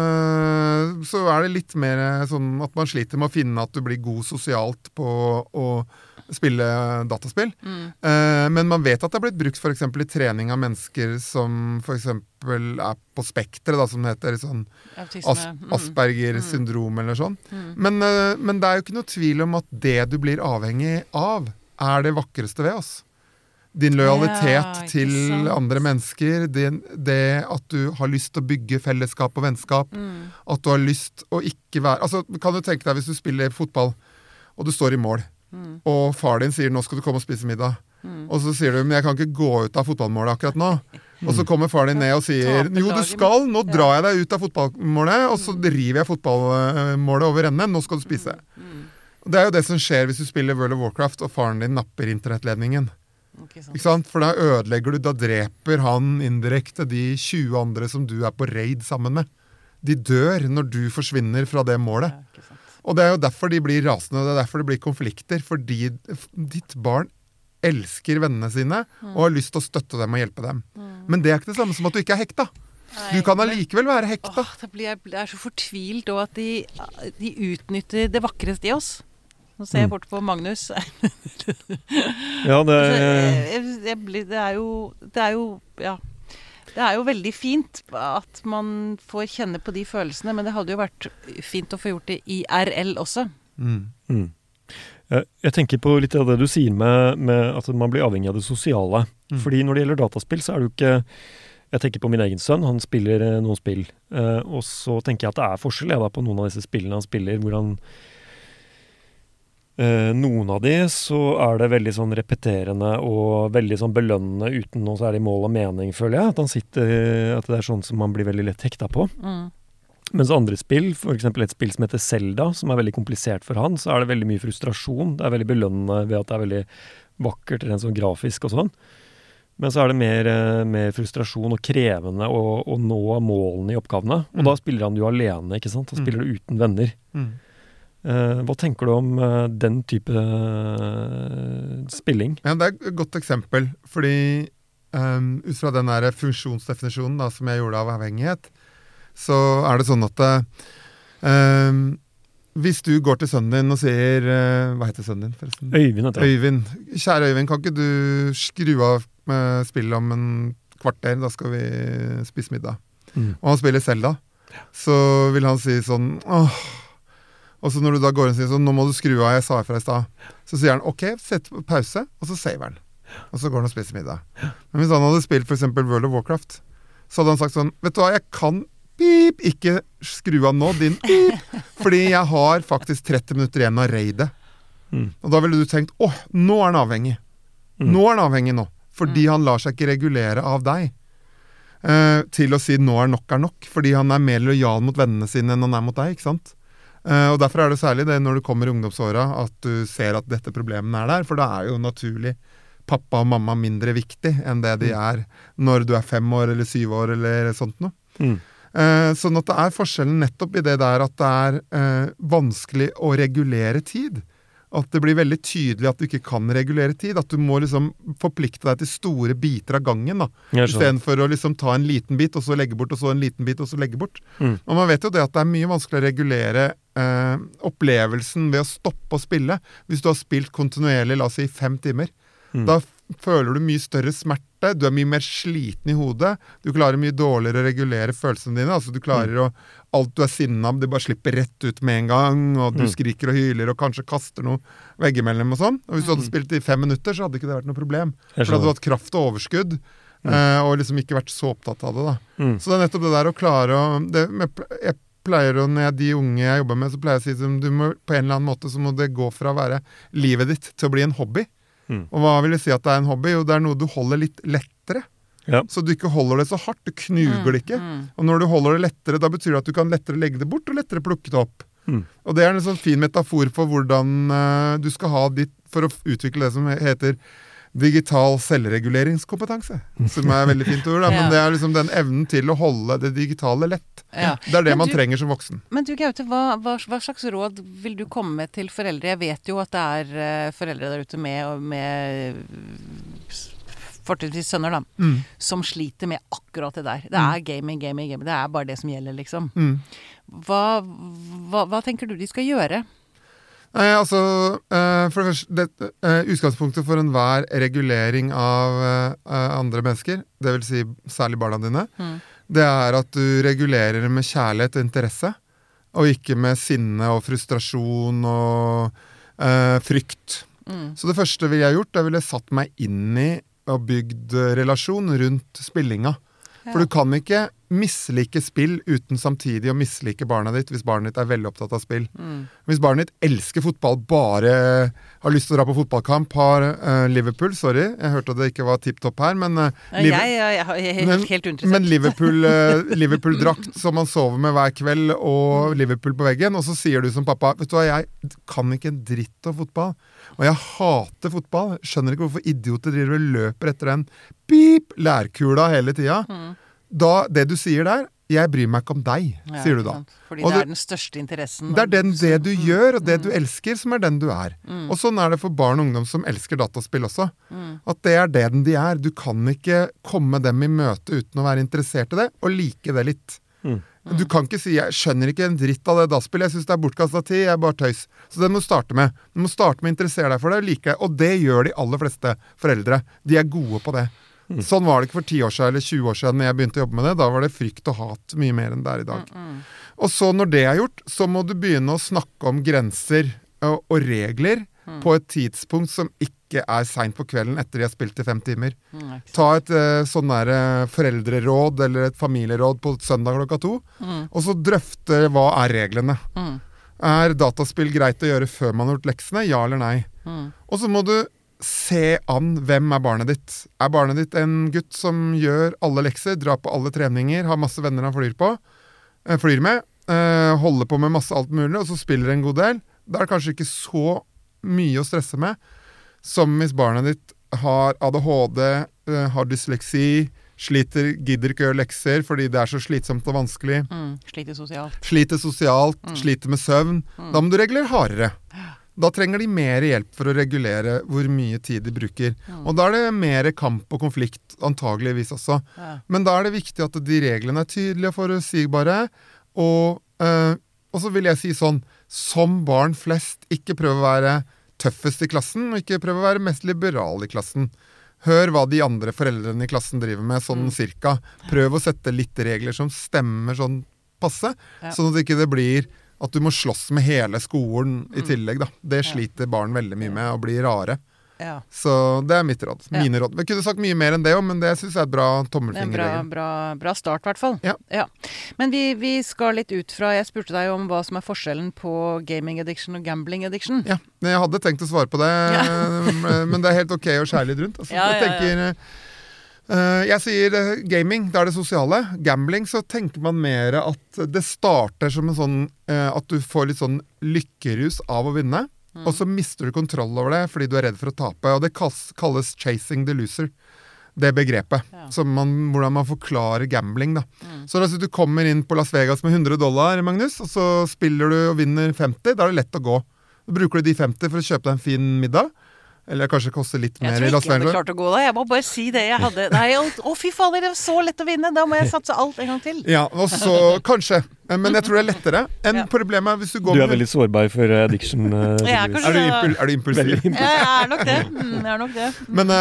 så det litt mer sånn at man sliter med å finne at du blir god sosialt på å spille dataspill. Men man vet at det blitt brukt for eksempel i trening av mennesker som for eksempel på spektret, da, som det heter sånn Asperger syndrom eller sånn. Men det jo ikke noe tvil om at det du blir avhengig av det vakreste ved oss. Din lojalitet til andre mennesker, det at du har lyst til å bygge fellesskap og vennskap, at du har lyst å ikke være altså kan du tenke deg hvis du spiller fotball og du står i mål og far din sier, nå skal du komme og spise middag. Og så sier du, men jeg kan ikke gå ut av fotballmålet akkurat nå. Og så kommer far din ned og sier, jo du skal, nå drar jeg deg ut av fotballmålet, og så river jeg fotballmålet over ende, nå skal du spise. Og det jo det som skjer hvis du spiller World of Warcraft, og faren din napper internettledningen. Ikke sant? For da ødelegger du, da dreper han indirekte de 20 andre som du på raid sammen med. De dør når du forsvinner fra det målet. Og det jo derfor de blir rasende, og det derfor det blir konflikter, fordi ditt barn elsker vennene sine, og har lyst til å støtte dem og hjelpe dem. Men det ikke det samme som at du ikke hekta. Du kan allikevel være hekta. Det så fortvilt, og at de utnytter det vakreste i oss. Nå ser jeg bort på Magnus. Ja, det jo veldig fint at man får kjenne på de følelsene, men det hadde jo vært fint å få gjort det i RL også. Jeg tenker på litt av det du sier med at man blir avhengig av det sosiale. Fordi når det gjelder dataspill, så det jo ikke jeg tenker på min egen sønn, han spiller noen spill. Og så tenker jeg at det forskjell på noen av disse spillene han spiller, hvor han noen av de så det veldig sånn repeterende og veldig sånn belønnende uten noe særlig mål og mening, føler jeg. At det sånn som man blir veldig lett hekta på. Mens andre spill, for eksempel et spill som heter Zelda, som veldig komplisert for han, så det veldig mye frustrasjon. Det veldig belønnende ved at det veldig vakkert, rent sånn grafisk og sånn. Men så det mer frustrasjon og krevende å nå målene i oppgavene. Og da spiller han jo alene, ikke sant? Han spiller det uten venner. Hva tenker du om den type spilling? Ja, det et godt eksempel, fordi ut fra den der funksjonsdefinisjonen da, som jeg gjorde av avhengighet, så det sånn at hvis du går til sønnen din og sier hva heter sønnen din forresten? Øyvind. Kjære Øyvind, kan ikke du skru av spillet om en kvarter, da skal vi spise middag. Og han spiller Zelda, så vil han si sånn og så når du da går inn og sier sånn, nå må du skru av, jeg sa fra i sted, så sier han, ok, sett på pause, og så saver han. Og så går han og spiser middag. Men hvis han hadde spilt for eksempel World of Warcraft, så hadde han sagt sånn, vet du hva, jeg kan ikke skru av nå, din fordi jeg har faktisk 30 minutter igjen av raidet. Og da ville du tenkt, nå han avhengig. Nå han avhengig nå, fordi han lar seg ikke regulere av deg. Til å si nå nok, fordi han mer lojal mot vennene sine enn han mot deg, ikke sant? Og derfor det særlig det når du kommer i ungdomsåra at du ser at dette problemet der, for det jo naturlig pappa og mamma mindre viktig enn det de er når du er 5 år eller 7 år eller sånt noe. Sånn at det er forskjellen nettopp i det der at det er vanskelig å regulere tid. At det blir veldig tydelig at du ikke kan regulere tid. At du må liksom forplikte deg til store biter av gangen, da. I stedet for å liksom ta en liten bit, og så legge bort, og så en liten bit, og så legge bort. Og man vet jo det at det er mye vanskelig å regulere opplevelsen ved å stoppe å spille. Hvis du har spilt kontinuerlig, la oss si 5 timer, da føler du mye større smerte, du er mye mer sliten i hodet, du klarer mye dårligere å regulere følelsene dine, altså du klarer alt du er sinnet av, det bare slipper rett ut med en gang, og du skriker og hyler og kanskje kaster noe veggimellom og sånn. Og hvis du hadde spilt i 5 minutter, så hadde ikke det vært noe problem. For da hadde du hatt kraft og overskudd, og liksom ikke vært så opptatt av det da. Så det er nettopp det der å klare å... Jeg pleier å, når de unge jeg jobber med, så pleier jeg å si at du må, på en eller annen måte så må det gå fra å være livet ditt til å bli en hobby. Og hva vil jeg si at det er en hobby? Jo, det er noe du holder litt lettere. Så du ikke holder det så hardt, du knuger det ikke. Og når du holder det lettere, da betyr det at du kan lettere legge det bort og lettere plukke det opp. Og det er en sånn fin metafor for hvordan du skal ha ditt, for å utvikle det som heter digital selvreguleringskompetanse, som er veldig fint ord, da. Men det er liksom den evnen til å holde det digitale lett. Det er det man trenger som voksen. Men du Gaute, hva slags råd vil du komme med til foreldre? Jeg vet jo at det er foreldre der ute med fortrinnsvis sønner da, som sliter med akkurat det der. Det er gaming. Det er bare det som gjelder, liksom. Hva tenker du de skal gjøre? Nei, altså, for det første, utgangspunktet for enhver regulering av andre mennesker, det vil si særlig barna dine, det er at du regulerer med kjærlighet og interesse, og ikke med sinne og frustrasjon og frykt. Så det første ville jeg gjort, det ville jeg satt meg inn i og bygd relasjon rundt spillinga. For du kan ikke mislike spill uten samtidig å mislike barnet ditt hvis barnet ditt er veldig opptatt av spill. Hvis barnet ditt elsker fotball, bare har lyst til å dra på fotballkamp, har Liverpool, sorry, jeg hørte at det ikke var tipp-topp her, men jeg er helt uinteressert. Men Liverpool-drakt som man sover med hver kveld, og Liverpool på veggen, og så sier du som pappa, vet du hva, jeg kan ikke en dritt om fotball, og jeg hater fotball, skjønner ikke hvorfor idioter driver og løper etter den lærkula hele tida. Da, det du sier der, jeg bryr meg ikke om deg, sier du da. Fordi det er den største interessen. Det er det du gjør, og det du elsker, som er den du er. Og sånn er det for barn og ungdom som elsker dataspill også. At det er den de er. Du kan ikke komme dem i møte uten å være interessert i det, og like det litt. Du kan ikke si, jeg skjønner ikke en dritt av det dataspillet, jeg synes det er bortkastet tid, jeg er bare tøys. Så det må du starte med. Du må starte med å interessere deg for det, og like det. Og det gjør de aller fleste foreldre. De er gode på det. Sånn var det ikke for 10 år siden eller 20 år siden når jeg begynte å jobbe med det. Da var det frykt og hat mye mer enn det er i dag. Og så når det er gjort, så må du begynne å snakke om grenser og regler på et tidspunkt som ikke er sent på kvelden etter de har spilt i 5 timer. Ta et sånn der foreldreråd eller et familieråd på søndag klokka 2, og så drøfte hva er reglene. Er dataspill greit å gjøre før man har gjort leksene? Ja eller nei? Og så må du se an hvem er barnet ditt. Er barnet ditt en gutt som gjør alle lekser, drar på alle treninger, har masse venner han flyr med, holder på med masse alt mulig, og så spiller en god del? Da er det kanskje ikke så mye å stresse med, som hvis barnet ditt har ADHD, har dysleksi, gidder ikke å gjøre lekser fordi det er så slitsomt og vanskelig. Sliter sosialt, sliter med søvn. Da må du regulere hardere. Da trenger de mer hjelp for å regulere hvor mye tid de bruker. Og da er det mer kamp og konflikt, antageligvis også. Men da er det viktig at de reglene er tydelige og forutsigbare. Og så vil jeg si sånn, som barn flest, ikke prøve å være tøffest i klassen, og ikke prøve å være mest liberal i klassen. Hør hva de andre foreldrene i klassen driver med, sånn cirka. Prøv å sette litt regler som stemmer sånn passe, sånn at ikke det blir at du må slåss med hele skolen i tillegg, da. Det sliter barn veldig mye med, å bli rare. Så det er mitt råd. Mine råd. Vi kunne sagt mye mer enn det, men det synes jeg er et bra tommelfingerregel. Bra start, i hvert fall. Ja. Men vi skal litt ut fra, jeg spurte deg om hva som er forskjellen på gaming addiction og gambling addiction. Ja, jeg hadde tenkt å svare på det, men det er helt ok å skjære litt rundt. Altså, jeg tenker... Jeg sier gaming, da er det sosiale. Gambling, så tenker man mer at det starter som en sånn at du får litt sånn lykkerus av å vinne. og så mister du kontroll over det fordi du er redd for å tape, og det kalles chasing the loser. Det begrepet, hvordan man forklarer gambling da. Så hvis du kommer inn på Las Vegas med $100, Magnus, og så spiller du og vinner 50, da er det lett å gå. Så bruker du de 50 for å kjøpe deg en fin middag, eller kanskje koste litt mer i Las Vegas. Jeg tror ikke jeg hadde klart å gå da, jeg må bare si det jeg hadde. Nei, fy faen, det er så lett å vinne, da må jeg satse alt en gang til. Ja, og så kanskje, men jeg tror det er lettere enn problemet hvis du går med... Du er veldig sårbar for addiction. Er du impulsiv? Ja, jeg er nok det. Men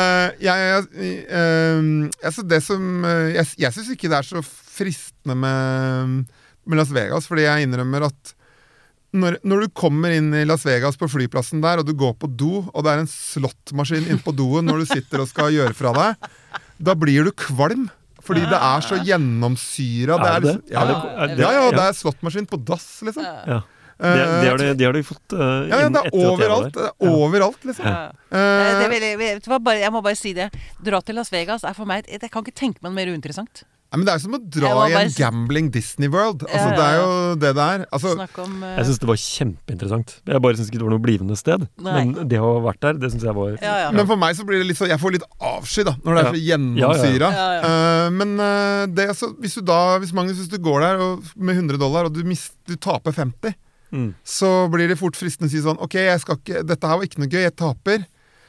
det som jeg synes ikke det er så fristende med Las Vegas, fordi jeg innrømmer at når du kommer inn i Las Vegas på flyplassen der, og du går på do, og det er en slottmaskin inn på doen når du sitter og skal gjøre fra deg, da blir du kvalm. Fordi det er så gjennomsyret. Det er slottmaskin på dass, liksom. Ja. Det har de fått det er overalt, liksom. Jeg må bare si det. Dra til Las Vegas er for meg, jeg kan ikke tenke meg noe mer uinteressant. Ja, men det er jo som å dra i en gambling Disney World. Altså, det er jo det der. Altså, jeg synes det var kjempeinteressant. Jeg bare synes ikke det var noe blivende sted. Men det å ha vært der, det synes jeg var... Men for meg så blir det litt så... Jeg får litt avsky da, når det er så gjennomsyra. Men det, altså, hvis du går der med $100, og du taper 50, så blir det fort fristende å si sånn, ok, dette her var ikke noe gøy, jeg taper.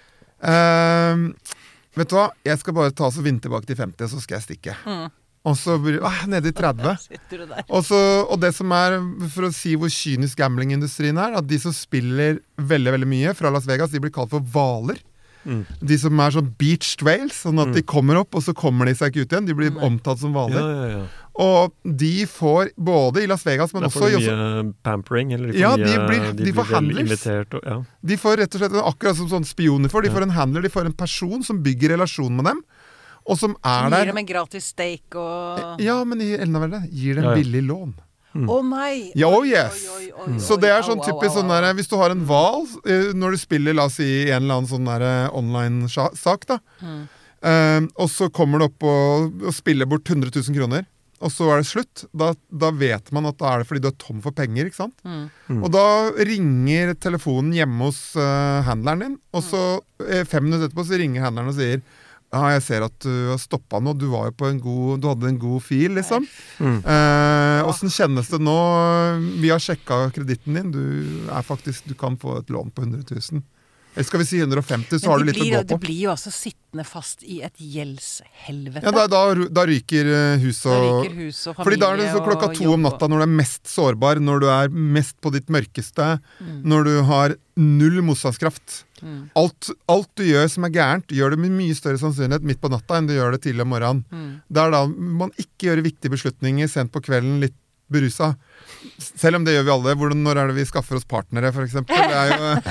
Vet du hva? Jeg skal bare ta og vinne tilbake til 50, så skal jeg stikke. Og så nede i 30. Og det som er, for å si hvor kynisk gamblingindustrien er, at de som spiller veldig, veldig mye fra Las Vegas, de blir kalt for valer. De som er sånn beached whales, sånn at de kommer opp, og så kommer de seg ikke ut igjen. De blir omtalt som valer. Og de får, både i Las Vegas, men også... Da får de mye pampering, eller de får handlers. De får rett og slett, akkurat som sånn spioner får, de får en handler, de får en person som bygger relasjon med dem, og som er der... Gir dem en gratis steak og... Ja, men enda vel det, gir dem billig lån. Nei! Ja, yes! Så det er sånn typisk sånn der, hvis du har en val, når du spiller, la oss si, en eller annen sånn der online-sak da, og så kommer du opp og spiller bort 100 000 kroner, og så er det slutt, da vet man at da er det fordi du er tom for penger, ikke sant? Og da ringer telefonen hjemme hos handleren din, og så 5 minutter etterpå så ringer handleren og sier jeg ser at du har stoppet nå, du hadde en god fil, liksom. Hvordan kjennes det nå? Vi har sjekket kreditten din, du kan få et lån på 100 000. Eller skal vi si 150, så har du litt å gå på. Du blir jo altså sittende fast i et gjeldshelvete. Ja, da ryker hus og familie. Fordi da er det så klokka 2 om natta når du er mest sårbar, når du er mest på ditt mørkeste, når du har null motstandskraft. Alt du gjør som er gærent, gjør det med mye større sannsynlighet midt på natta enn du gjør det tidlig om morgenen. Det er da man ikke gjør viktige beslutninger sent på kvelden litt berusa. Selv om det gjør vi alle. Når er det vi skaffer oss partnere, for eksempel? Det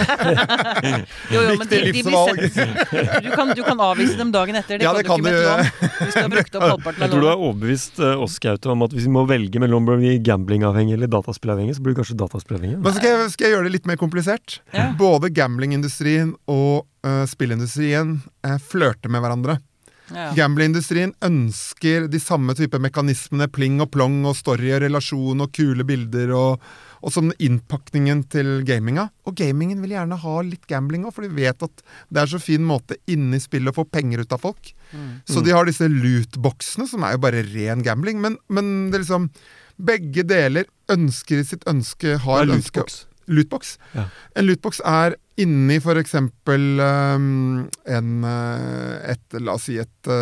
er jo viktig livsvalg. Du kan avvise dem dagen etter. Det kan du ikke med et lån. Hvis du har brukt opp halvparten av lån. Jeg tror du har overbevist oss, Gaute, om at hvis vi må velge mellom gamblingavhengig eller dataspillavhengig, så blir det kanskje dataspillavhengig. Men skal jeg gjøre det litt mer komplisert? Både gamblingindustrien og spillindustrien flørter med hverandre. Gamblingindustrien ønsker de samme type mekanismene, pling og plong og story og relasjon og kule bilder og sånn innpakningen til gaminga. Og gamingen vil gjerne ha litt gambling også, for de vet at det er så fin måte inne i spillet å få penger ut av folk. Så de har disse lootboxene, som er jo bare ren gambling, men det er liksom begge deler ønsker i sitt ønske, har et ønske. Lootbox. En lootbox er inni for eksempel la oss si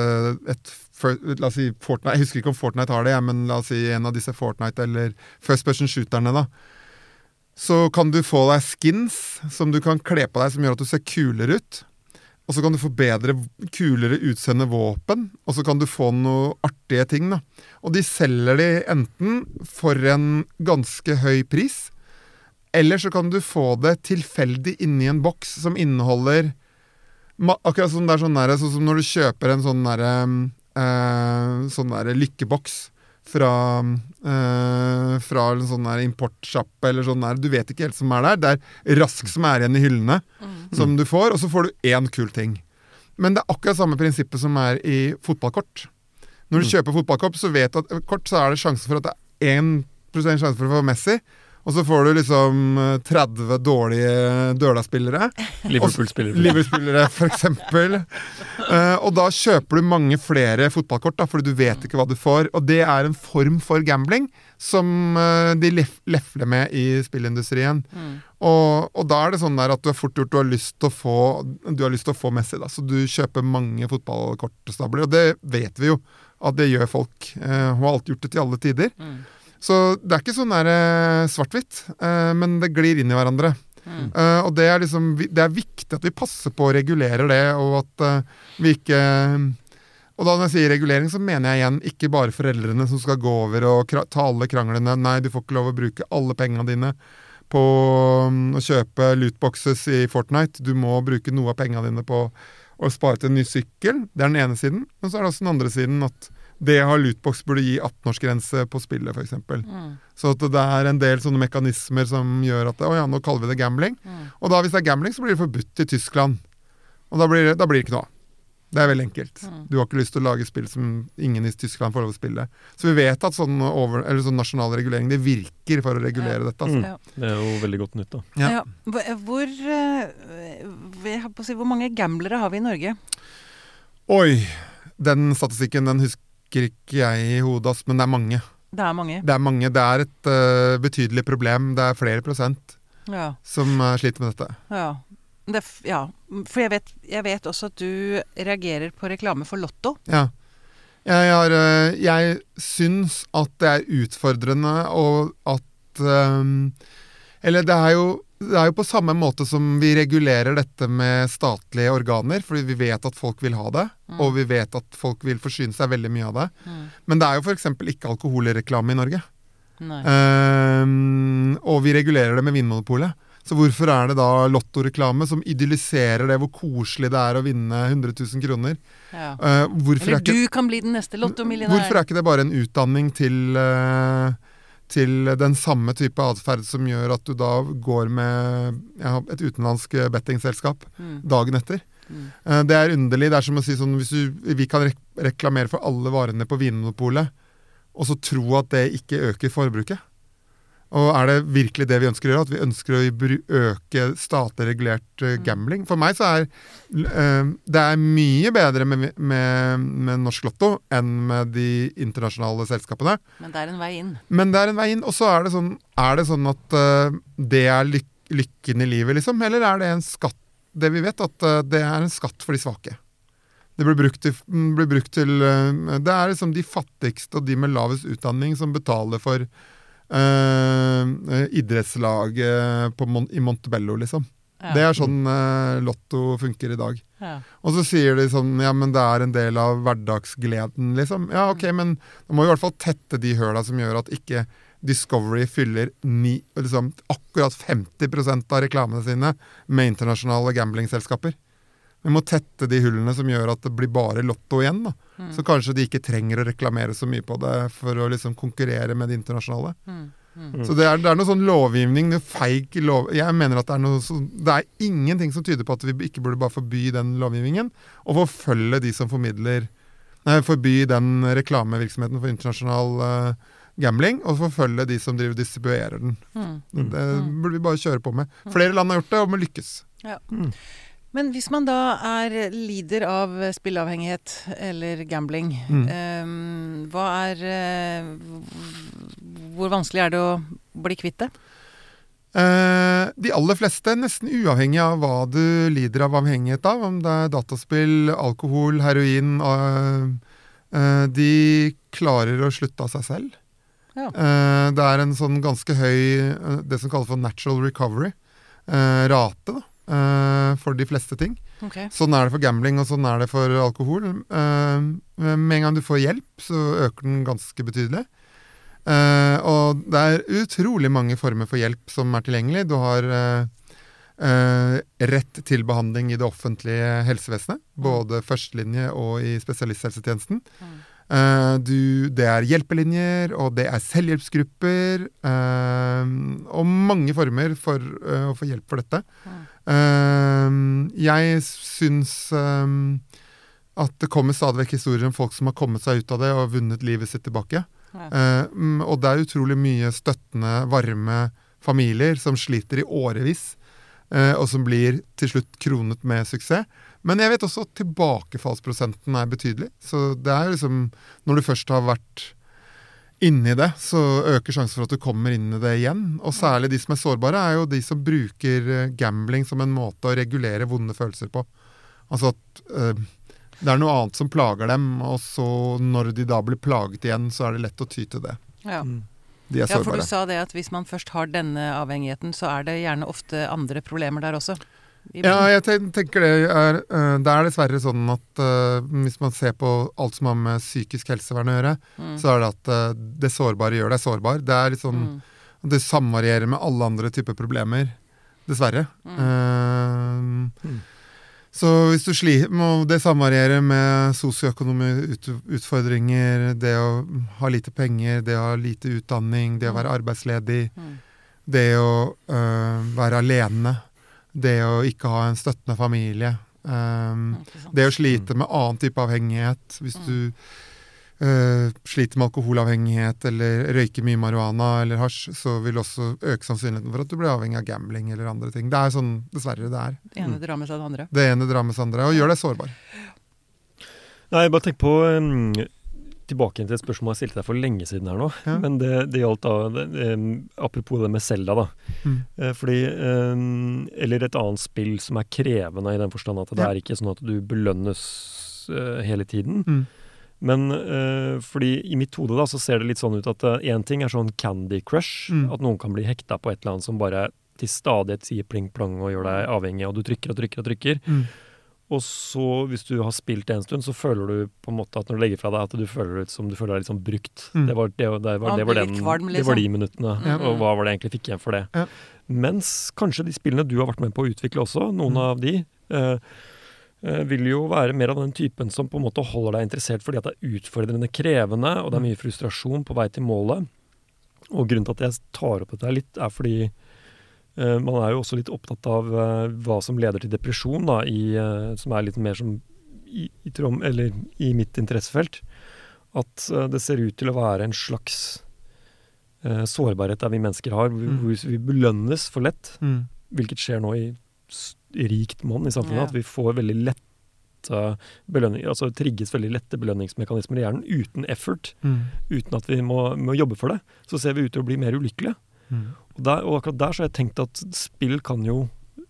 Fortnite, jeg husker ikke om Fortnite har det, men la oss si en av disse Fortnite eller First Person shooterne da. Så kan du få deg skins som du kan kle på deg, som gjør at du ser kulere ut. Og så kan du få kulere utseende våpen, og så kan du få noe artige ting da. Og de selger de enten for en ganske høy pris, eller så kan du få det tilfeldig inni en boks som inneholder akkurat sånn der, sånn som når du kjøper en sånn der lykkeboks fra en sånn der importsjappe eller sånn der, du vet ikke helt som er der, det er rask som er igjen i hyllene som du får, og så får du en kul ting. Men det er akkurat samme prinsippet som er i fotballkort. Når du kjøper fotballkort, så vet du at kort så er det sjanse for at det er 1% sjanse for å få Messi, Og så får du liksom 30 dårlige Døla-spillere. Liverpool-spillere, for eksempel. Og da kjøper du mange flere fotballkort, da, fordi du vet ikke hva du får. Og det er en form for gambling som de lefler med i spillindustrien. Og da er det sånn der at du har fort gjort, du har lyst til å få Messi, da. Så du kjøper mange fotballkortstabler, og det vet vi jo at det gjør folk. Hun har alltid gjort det til alle tider. Så det er ikke sånn der svart-hvitt, men det glir inn i hverandre. Og det er liksom, det er viktig at vi passer på å regulere det, og at vi ikke... Og da når jeg sier regulering, så mener jeg igjen ikke bare foreldrene som skal gå over og ta alle kranglene. Nei, du får ikke lov å bruke alle pengene dine på å kjøpe lootboxes i Fortnite. Du må bruke noe av pengene dine på å spare til en ny sykkel. Det er den ene siden. Men så er det også den andre siden at det å ha lootbox burde gi 18-årsgrense på spillet, for eksempel. Så at det er en del sånne mekanismer som gjør at nå kaller vi det gambling. Og da hvis det er gambling, så blir det forbudt i Tyskland. Og da blir det ikke noe av. Det er veldig enkelt. Du har ikke lyst til å lage spill som ingen i Tyskland får lov å spille. Så vi vet at sånn nasjonal regulering, det virker for å regulere dette. Altså. Det er jo veldig godt nytt, da. Ja. Hvor mange gamblere har vi i Norge? Oi, den statistikken, den husker ikke jeg i hodet, men det er mange. Det er mange. Det er et betydelig problem. Det er flere prosent som sliter med dette. For jeg vet også at du reagerer på reklame for Lotto. Ja. Jeg syns at det er utfordrende, og at eller det er jo på samme måte som vi regulerer dette med statlige organer, fordi vi vet at folk vil ha det, og vi vet at folk vil forsyne seg veldig mye av det. Men det er jo for eksempel ikke alkoholreklame i Norge. Og vi regulerer det med Vinmonopolet. Så hvorfor er det da lottoreklame som idylliserer det, hvor koselig det er å vinne 100 000 kroner? Eller du kan bli den neste lottomillionær. Hvorfor er ikke det bare en utdanning til den samme type atferd som gjør at du da går med et utenlandsk bettingselskap dagen etter? Det er underlig. Det er som å si sånn, vi kan reklamere for alle varene på Vinmonopolet, og så tro at det ikke øker forbruket. Og er det virkelig det vi ønsker å gjøre? At vi ønsker å øke statlig regulert gambling? For meg så det er mye bedre med Norsk Lotto enn med de internasjonale selskapene. Men det er en vei inn. Og så er det sånn at det er lykken i livet, liksom. Eller er det en skatt? Det vi vet, at det er en skatt for de svake. Det blir brukt til det er liksom de fattigste og de med lavest utdanning som betaler for idrettslaget i Montebello, liksom. Det er sånn Lotto funker i dag. Og så sier de sånn, men det er en del av hverdagsgleden, liksom. Ja, ok, men da må vi i hvert fall tette de høla som gjør at ikke Discovery fyller akkurat 50% av reklamene sine med internasjonale gamblingselskaper. Vi må tette de hullene som gjør at det blir bare Lotto igjen, da. Så kanskje de ikke trenger å reklamere så mye på det for å liksom konkurrere med det internasjonale. Så det er noe sånn lovgivning, noe feig lov. Jeg mener at det er ingenting som tyder på at vi ikke burde bare forby den lovgivningen, og forfølge de som forby den reklamevirksomheten for internasjonal gambling, og forfølge de som distribuerer den. Det burde vi bare kjøre på med. Flere land har gjort det, og må lykkes. Men hvis man da lider av spilleavhengighet eller gambling, hvor vanskelig er det å bli kvitt det? De aller fleste, nesten uavhengig av hva du lider av avhengighet av, om det er dataspill, alkohol, heroin, de klarer å slutte av seg selv. Det er en sånn ganske høy, det som kalles for natural recovery, rate da. For de fleste ting. Sånn er det for gambling, og sånn er det for alkohol. Med en gang du får hjelp, så øker den ganske betydelig. Og det er utrolig mange former for hjelp som er tilgjengelig. Du har rett til behandling i det offentlige helsevesenet, både førstelinje og i spesialisthelsetjenesten. Det er hjelpelinjer, og det er selvhjelpsgrupper, og mange former for å få hjelp for dette. Jeg syns at det kommer stadig vekk historier om folk som har kommet seg ut av det og vunnet livet sitt tilbake. Og det er utrolig mye støttende, varme familier som sliter i årevis, og som blir til slutt kronet med suksess. Men jeg vet også at tilbakefallsprosenten betydelig. Så det liksom, når du først har vært inne i det, så øker sjansen for at du kommer inn i det igjen. Og særlig de som sårbare jo de som bruker gambling som en måte å regulere vonde følelser på. Altså at det noe annet som plager dem, og så når de da blir plaget igjen, så det lett å ty til det. Ja. De sårbare. Ja, for du sa det at hvis man først har denne avhengigheten, så det gjerne ofte andre problemer der også. Ja, jeg tenker det dessverre sånn at hvis man ser på alt som har med psykisk helsevern å gjøre, så det at det sårbare gjør deg sårbar. Det litt sånn, det samvarierer med alle andre typer problemer, dessverre. Så hvis du det samvarierer med sosioøkonomiske utfordringer, det å ha lite penger, det å ha lite utdanning, det å være arbeidsledig, det å være alene, det å ikke ha en støttende familie, det å slite med annen type avhengighet, hvis du sliter med alkoholavhengighet eller røyker mye marihuana eller hasj, så vil også øke sannsynligheten for at du blir avhengig av gambling eller andre ting. Det sånn, dessverre det Det ene drar med seg det andre. Det ene drar med seg det andre, og gjør deg sårbar. Nei, jeg bare tenker på tilbake til et spørsmål jeg stilte deg for lenge siden her nå, men det gjaldt da, apropos det med Zelda da, fordi, eller et annet spill som krevende i den forstand at det ikke sånn at du belønnes hele tiden, men fordi i mitt hode da, så ser det litt sånn ut at en ting sånn Candy Crush, at noen kan bli hekta på et eller annet som bare til stadighet sier pling-plong og gjør deg avhengig, og du trykker og trykker og trykker, og så, hvis du har spilt en stund, så føler du på en måte at når du legger fra deg, at du føler ut som du føler deg litt sånn brukt. Det var de minuttene, og hva var det egentlig fikk igjen for det. Mens kanskje de spillene du har vært med på å utvikle også, noen av de, vil jo være mer av den typen som på en måte holder deg interessert fordi at det utfordrende krevende, og det mye frustrasjon på vei til målet. Og grunnen til at jeg tar opp dette litt, fordi man jo også litt opptatt av hva som leder til depresjon, da, som litt mer som i mitt interessefelt. At det ser ut til å være en slags sårbarhet der vi mennesker har, hvor vi belønnes for lett, hvilket skjer nå i rikt monn i samfunnet, at vi får veldig lette belønning, altså trigges veldig lette belønningsmekanismer i hjernen uten effort, uten at vi må jobbe for det. Så ser vi ut til å bli mer ulykkelige. Og akkurat der så har jeg tenkt at spill kan jo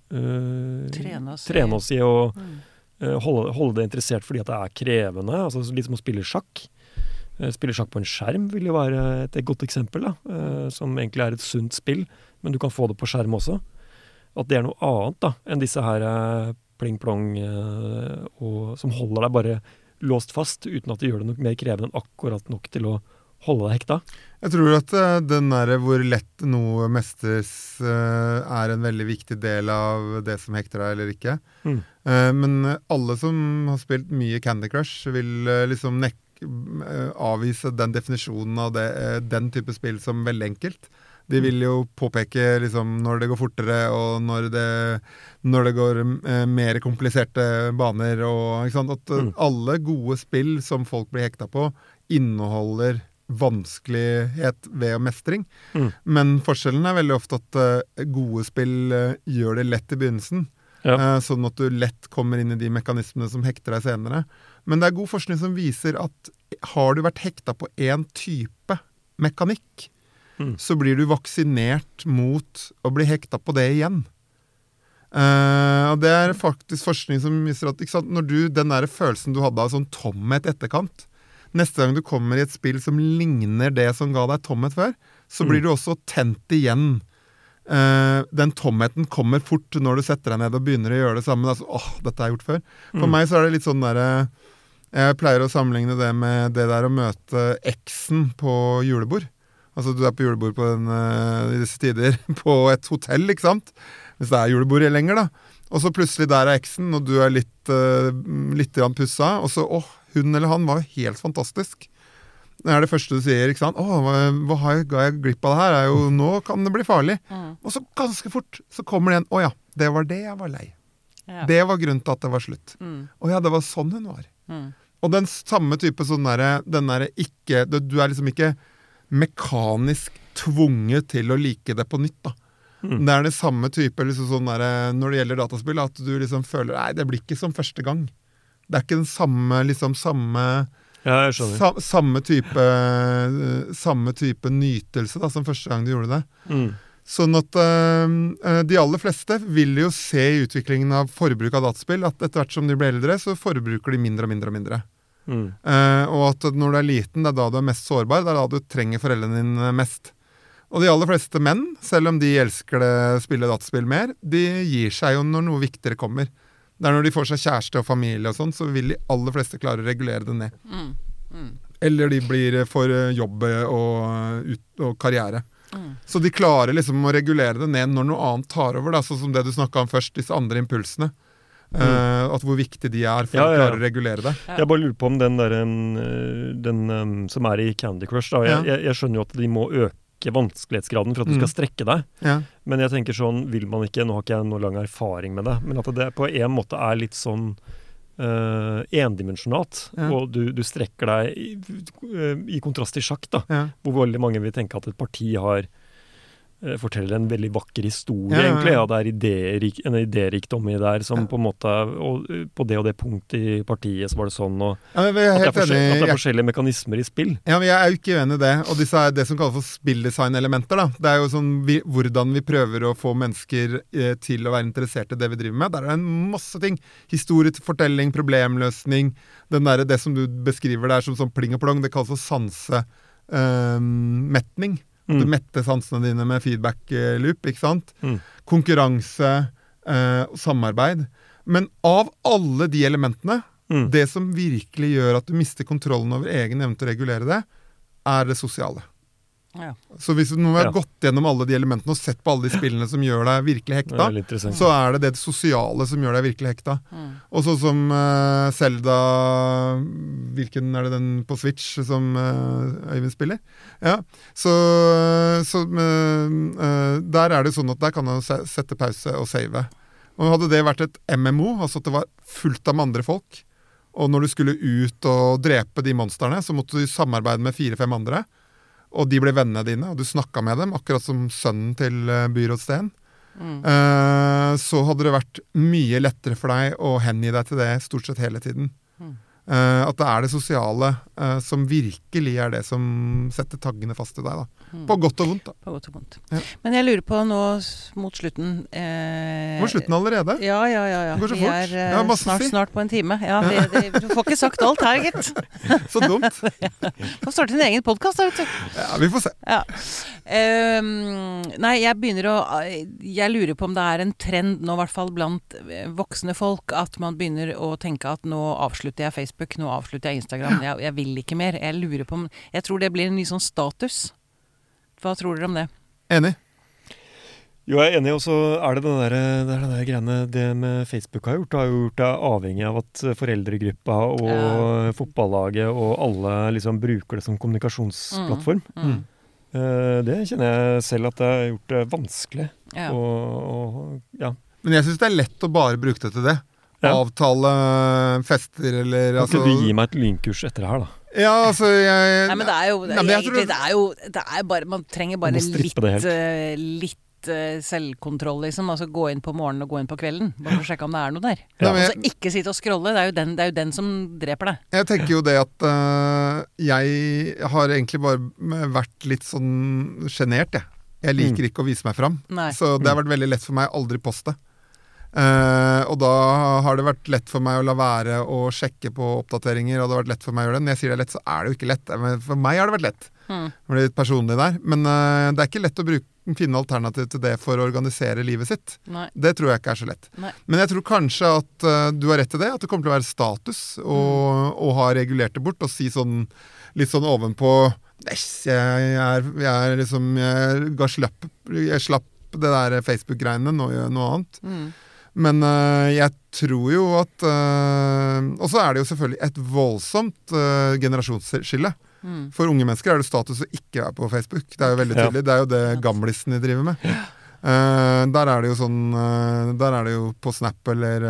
trene oss i å holde det interessert fordi at det krevende, altså litt som å spille sjakk. Spille sjakk på en skjerm vil jo være et godt eksempel, da, som egentlig et sunt spill, men du kan få det på skjerm også. At det noe annet da, enn disse her pling-plong som holder deg bare låst fast, uten at det gjør det nok mer krevende enn akkurat nok til å holde deg hekta. Jeg tror at den hvor lett noe mestres en veldig viktig del av det som hekter deg eller ikke. Men alle som har spilt mye Candy Crush vil liksom avvise den definisjonen av den type spill som veldig enkelt. De vil jo påpeke liksom, når det går fortere, og når det går mer kompliserte baner. Og, ikke sant? At alle gode spill som folk blir hekta på, inneholder vanskelighet ved mestring. Men forskjellen veldig ofte at gode spill gjør det lett i begynnelsen. Sånn at du lett kommer inn i de mekanismene som hekter deg senere. Men det god forskning som viser at har du vært hekta på en type mekanikk, så blir du vaksinert mot å bli hekta på det igjen. Og det faktisk forskning som viser at ikke sant, når den der følelsen du hadde av sånn tomhet etterkant, neste gang du kommer i et spill som ligner det som ga deg tomhet før, så blir du også tent igjen. Den tomheten kommer fort når du setter deg ned og begynner å gjøre det samme. Altså, dette har jeg gjort før. For meg så det litt sånn der, jeg pleier å sammenligne det med det der å møte eksen på julebord. Altså du på julebord i disse tider på et hotell, ikke sant? Hvis det julebord lenger da. Og så plutselig der eksen, og du litt grann pussa, og så, hun eller han var jo helt fantastisk. Det det første du sier, ikke sant? Hva ga jeg glipp av det her? Nå kan det bli farlig. Og så ganske fort, så kommer det en, det var det jeg var lei. Ja. Det var grunnen til at det var slutt. Det var sånn hun var. Og den samme type sånn der, du liksom ikke mekanisk tvunget til å like det på nytt da. Det det samme type liksom sånn der, når det gjelder dataspill, at du liksom føler, nei, det blir ikke som første gang. Det ikke den samme, liksom Ja, jeg skjønner. Samme type nytelse da, som første gang du gjorde det. Sånn at de aller fleste vil jo se i utviklingen av forbruk av dataspill, at etter hvert som de blir eldre, så forbruker de mindre og mindre og mindre. Og at når du liten, det da du mest sårbar, det da du trenger foreldrene dine mest. Og de aller fleste menn, selv om de elsker det spille dataspill mer, de gir seg jo når noe viktigere kommer. Det når de får seg kjæreste og familie og sånn, så vil de aller fleste klare å regulere det ned. Eller de blir for jobb og karriere. Så de klarer liksom å regulere det ned når noe annet tar over, da, sånn som det du snakket om først, disse andre impulsene. At hvor viktig de for å klare å regulere det. Jeg bare lurer på om den som i Candy Crush, da. Jeg skjønner jo at de må øke vanskelighetsgraden for at du skal strekke deg. Men jeg tenker sånn, vil man ikke, nå har ikke jeg noe lang erfaring med det, men at det på en måte litt sånn endimensjonalt, og du strekker deg i kontrast til sjakk, da, hvor veldig mange vil tenke at et parti forteller en veldig vakker historie, egentlig. Ja, det en idérikdom i der, som på en måte, og på det og det punktet i partiet så var det sånn, og at det forskjellige mekanismer i spill. Ja, men jeg jo ikke uenig i det, og disse det som kalles for spilldesign-elementer, da. Det jo sånn hvordan vi prøver å få mennesker til å være interessert i det vi driver med. Der det en masse ting. Historiefortelling, problemløsning, det som du beskriver der som sånn pling og plong, det kalles for sansemetning. Du metter sansene dine med feedback-loop, ikke sant? Konkurranse, samarbeid. Men av alle de elementene, det som virkelig gjør at du mister kontrollen over egen evne til å regulere det, det sosiale. Så hvis du nå har gått gjennom alle de elementene og sett på alle de spillene som gjør deg virkelig hekta, så det sosiale som gjør deg virkelig hekta. Og sånn som Zelda, hvilken det den på Switch som Øyvind spiller? Ja, så der det sånn at der kan du sette pause og save. Og hadde det vært et MMO, altså at det var fullt av andre folk, og når du skulle ut og drepe de monsterne, så måtte du samarbeide med 4-5 andre, og de ble vennene dine, og du snakket med dem, akkurat som sønnen til byrådsteen. Så hadde det vært mye lettere for deg å hengi deg til det stort sett hele tiden. At det det sosiale som virkelig det som setter taggene fast i deg, da. På godt og vondt, da. På godt og vondt. Ja. Men jeg lurer på nå mot slutten Mot slutten allerede? Ja. Det går så fort. Vi snart på en time. Ja, du får ikke sagt alt her, gitt. Så dumt. Få starte din egen podcast, da, vet du. Ja, vi får se. Ja. Nei, jeg lurer på om det en trend nå, i hvert fall blant voksne folk, at man begynner å tenke at nå avslutter jeg Facebook, nå avslutter jeg Instagram, jeg vil ikke mer. Jeg lurer på om, jeg tror det blir en ny sånn status. Hva tror dere om det? Enig. Jo, jeg enig, og så det den der greiene det med Facebook har gjort det avhengig av at foreldregruppa og fotballaget og alle liksom bruker det som kommunikasjonsplattform. Det kjenner jeg selv at det har gjort det vanskelig. Men jeg synes det lett å bare bruke det til det. Avtale fester eller Kan du gi meg et lynkurs etter det her, da? Ja, altså Nei, men det bare man trenger bare litt selvkontroll, liksom. Altså gå inn på morgenen og gå inn på kvelden. Bare for å sjekke om det noe der. Altså ikke sitte og scrolle. Det jo den som dreper deg. Jeg tenker jo det at jeg har egentlig bare vært litt sånn genert, jeg. Jeg liker ikke å vise meg fram. Så det har vært veldig lett for meg å aldri poste. Og da har det vært lett for meg å la være å sjekke på oppdateringer, og det har vært lett for meg å gjøre det. Når jeg sier det lett, så det jo ikke lett. Men for meg har det vært lett. Det blir litt personlig der. Men det ikke lett å finne alternativ til det for å organisere livet sitt. Nei. Det tror jeg ikke så lett. Nei. Men jeg tror kanskje at du har rett til det, at det kommer til å være status å ha regulert det bort, og si sånn, litt sånn ovenpå jeg slapp det der Facebook-greiene, nå gjør jeg noe annet. Men jeg tror jo at og så det jo selvfølgelig et voldsomt generasjonsskille. For unge mennesker det status å ikke være på Facebook. Det jo veldig tydelig. Det jo det gamlistene driver med. Der det jo sånn der det jo på Snap eller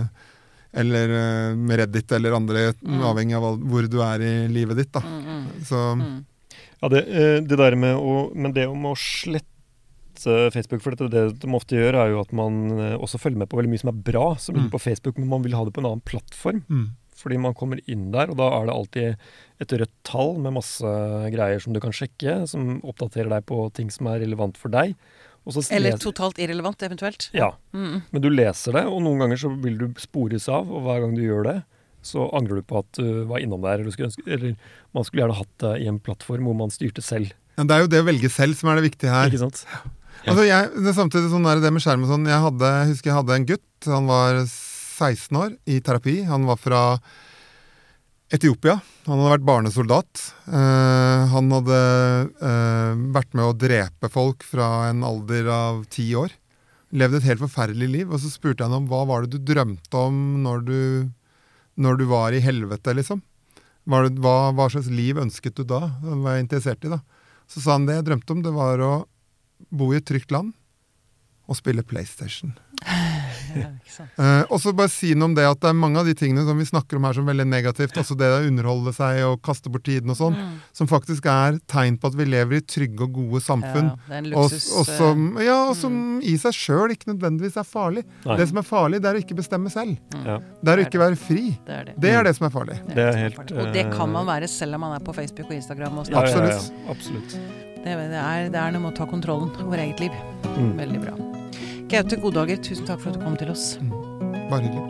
med Reddit eller andre, avhengig av hvor du i livet ditt, da. Så ja, det der med men det om å slette litt Facebook, for det de ofte gjør er jo at man også følger med på veldig mye som bra, som ligger på Facebook, men man vil ha det på en annen plattform. Fordi man kommer inn der, og da er det alltid et rødt tall med masse greier som du kan sjekke, som oppdaterer deg på ting som er relevant for deg. Eller totalt irrelevant, eventuelt. Ja, men du leser det, og noen ganger så vil du spores av, og hver gang du gjør det, så angrer du på at du var innom der, eller man skulle gjerne hatt det i en plattform hvor man styrte selv. Ja, det er jo det å velge selv som er det viktige her. Ikke sant? Ja. Altså det er samtidig sånn det med skjerm og sånn, jeg husker jeg hadde en gutt, han var 16 år i terapi, han var fra Etiopia, han hadde vært barnesoldat, han hadde vært med å drepe folk fra en alder av 10 år, levde et helt forferdelig liv, og så spurte jeg han om hva var det du drømte om når du var i helvete, liksom? Hva slags liv ønsket du da? Hva var jeg interessert i da? Så sa han det jeg drømte om, det var å bo i et trygt land og spille PlayStation. Ja, ikke sant. Og så bare si noe om det at det er mange av de tingene som vi snakker om her som veldig negativt, altså det å underholde seg og kaste bort tiden og sånn, som faktisk er tegn på at vi lever i trygge og gode samfunn. Ja, det er en luksus. Og som i seg selv ikke nødvendigvis er farlig. Nei. Det som er farlig, det er å ikke bestemme selv. Det er å ikke være fri. Det er det som er farlig. Det er helt, og det kan man være selv om man er på Facebook og Instagram og Absolutt. Absolutt. Det er noe med å ta kontrollen over eget liv. Veldig bra. Gaute Goddager, tusen takk for at du kom til oss. Bare hyggelig.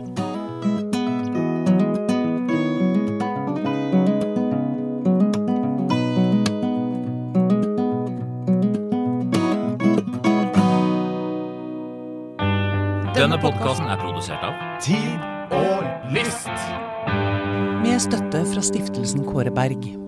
Denne podcasten er produsert av Tid og Lyst. Med støtte fra Stiftelsen Kåre Berg.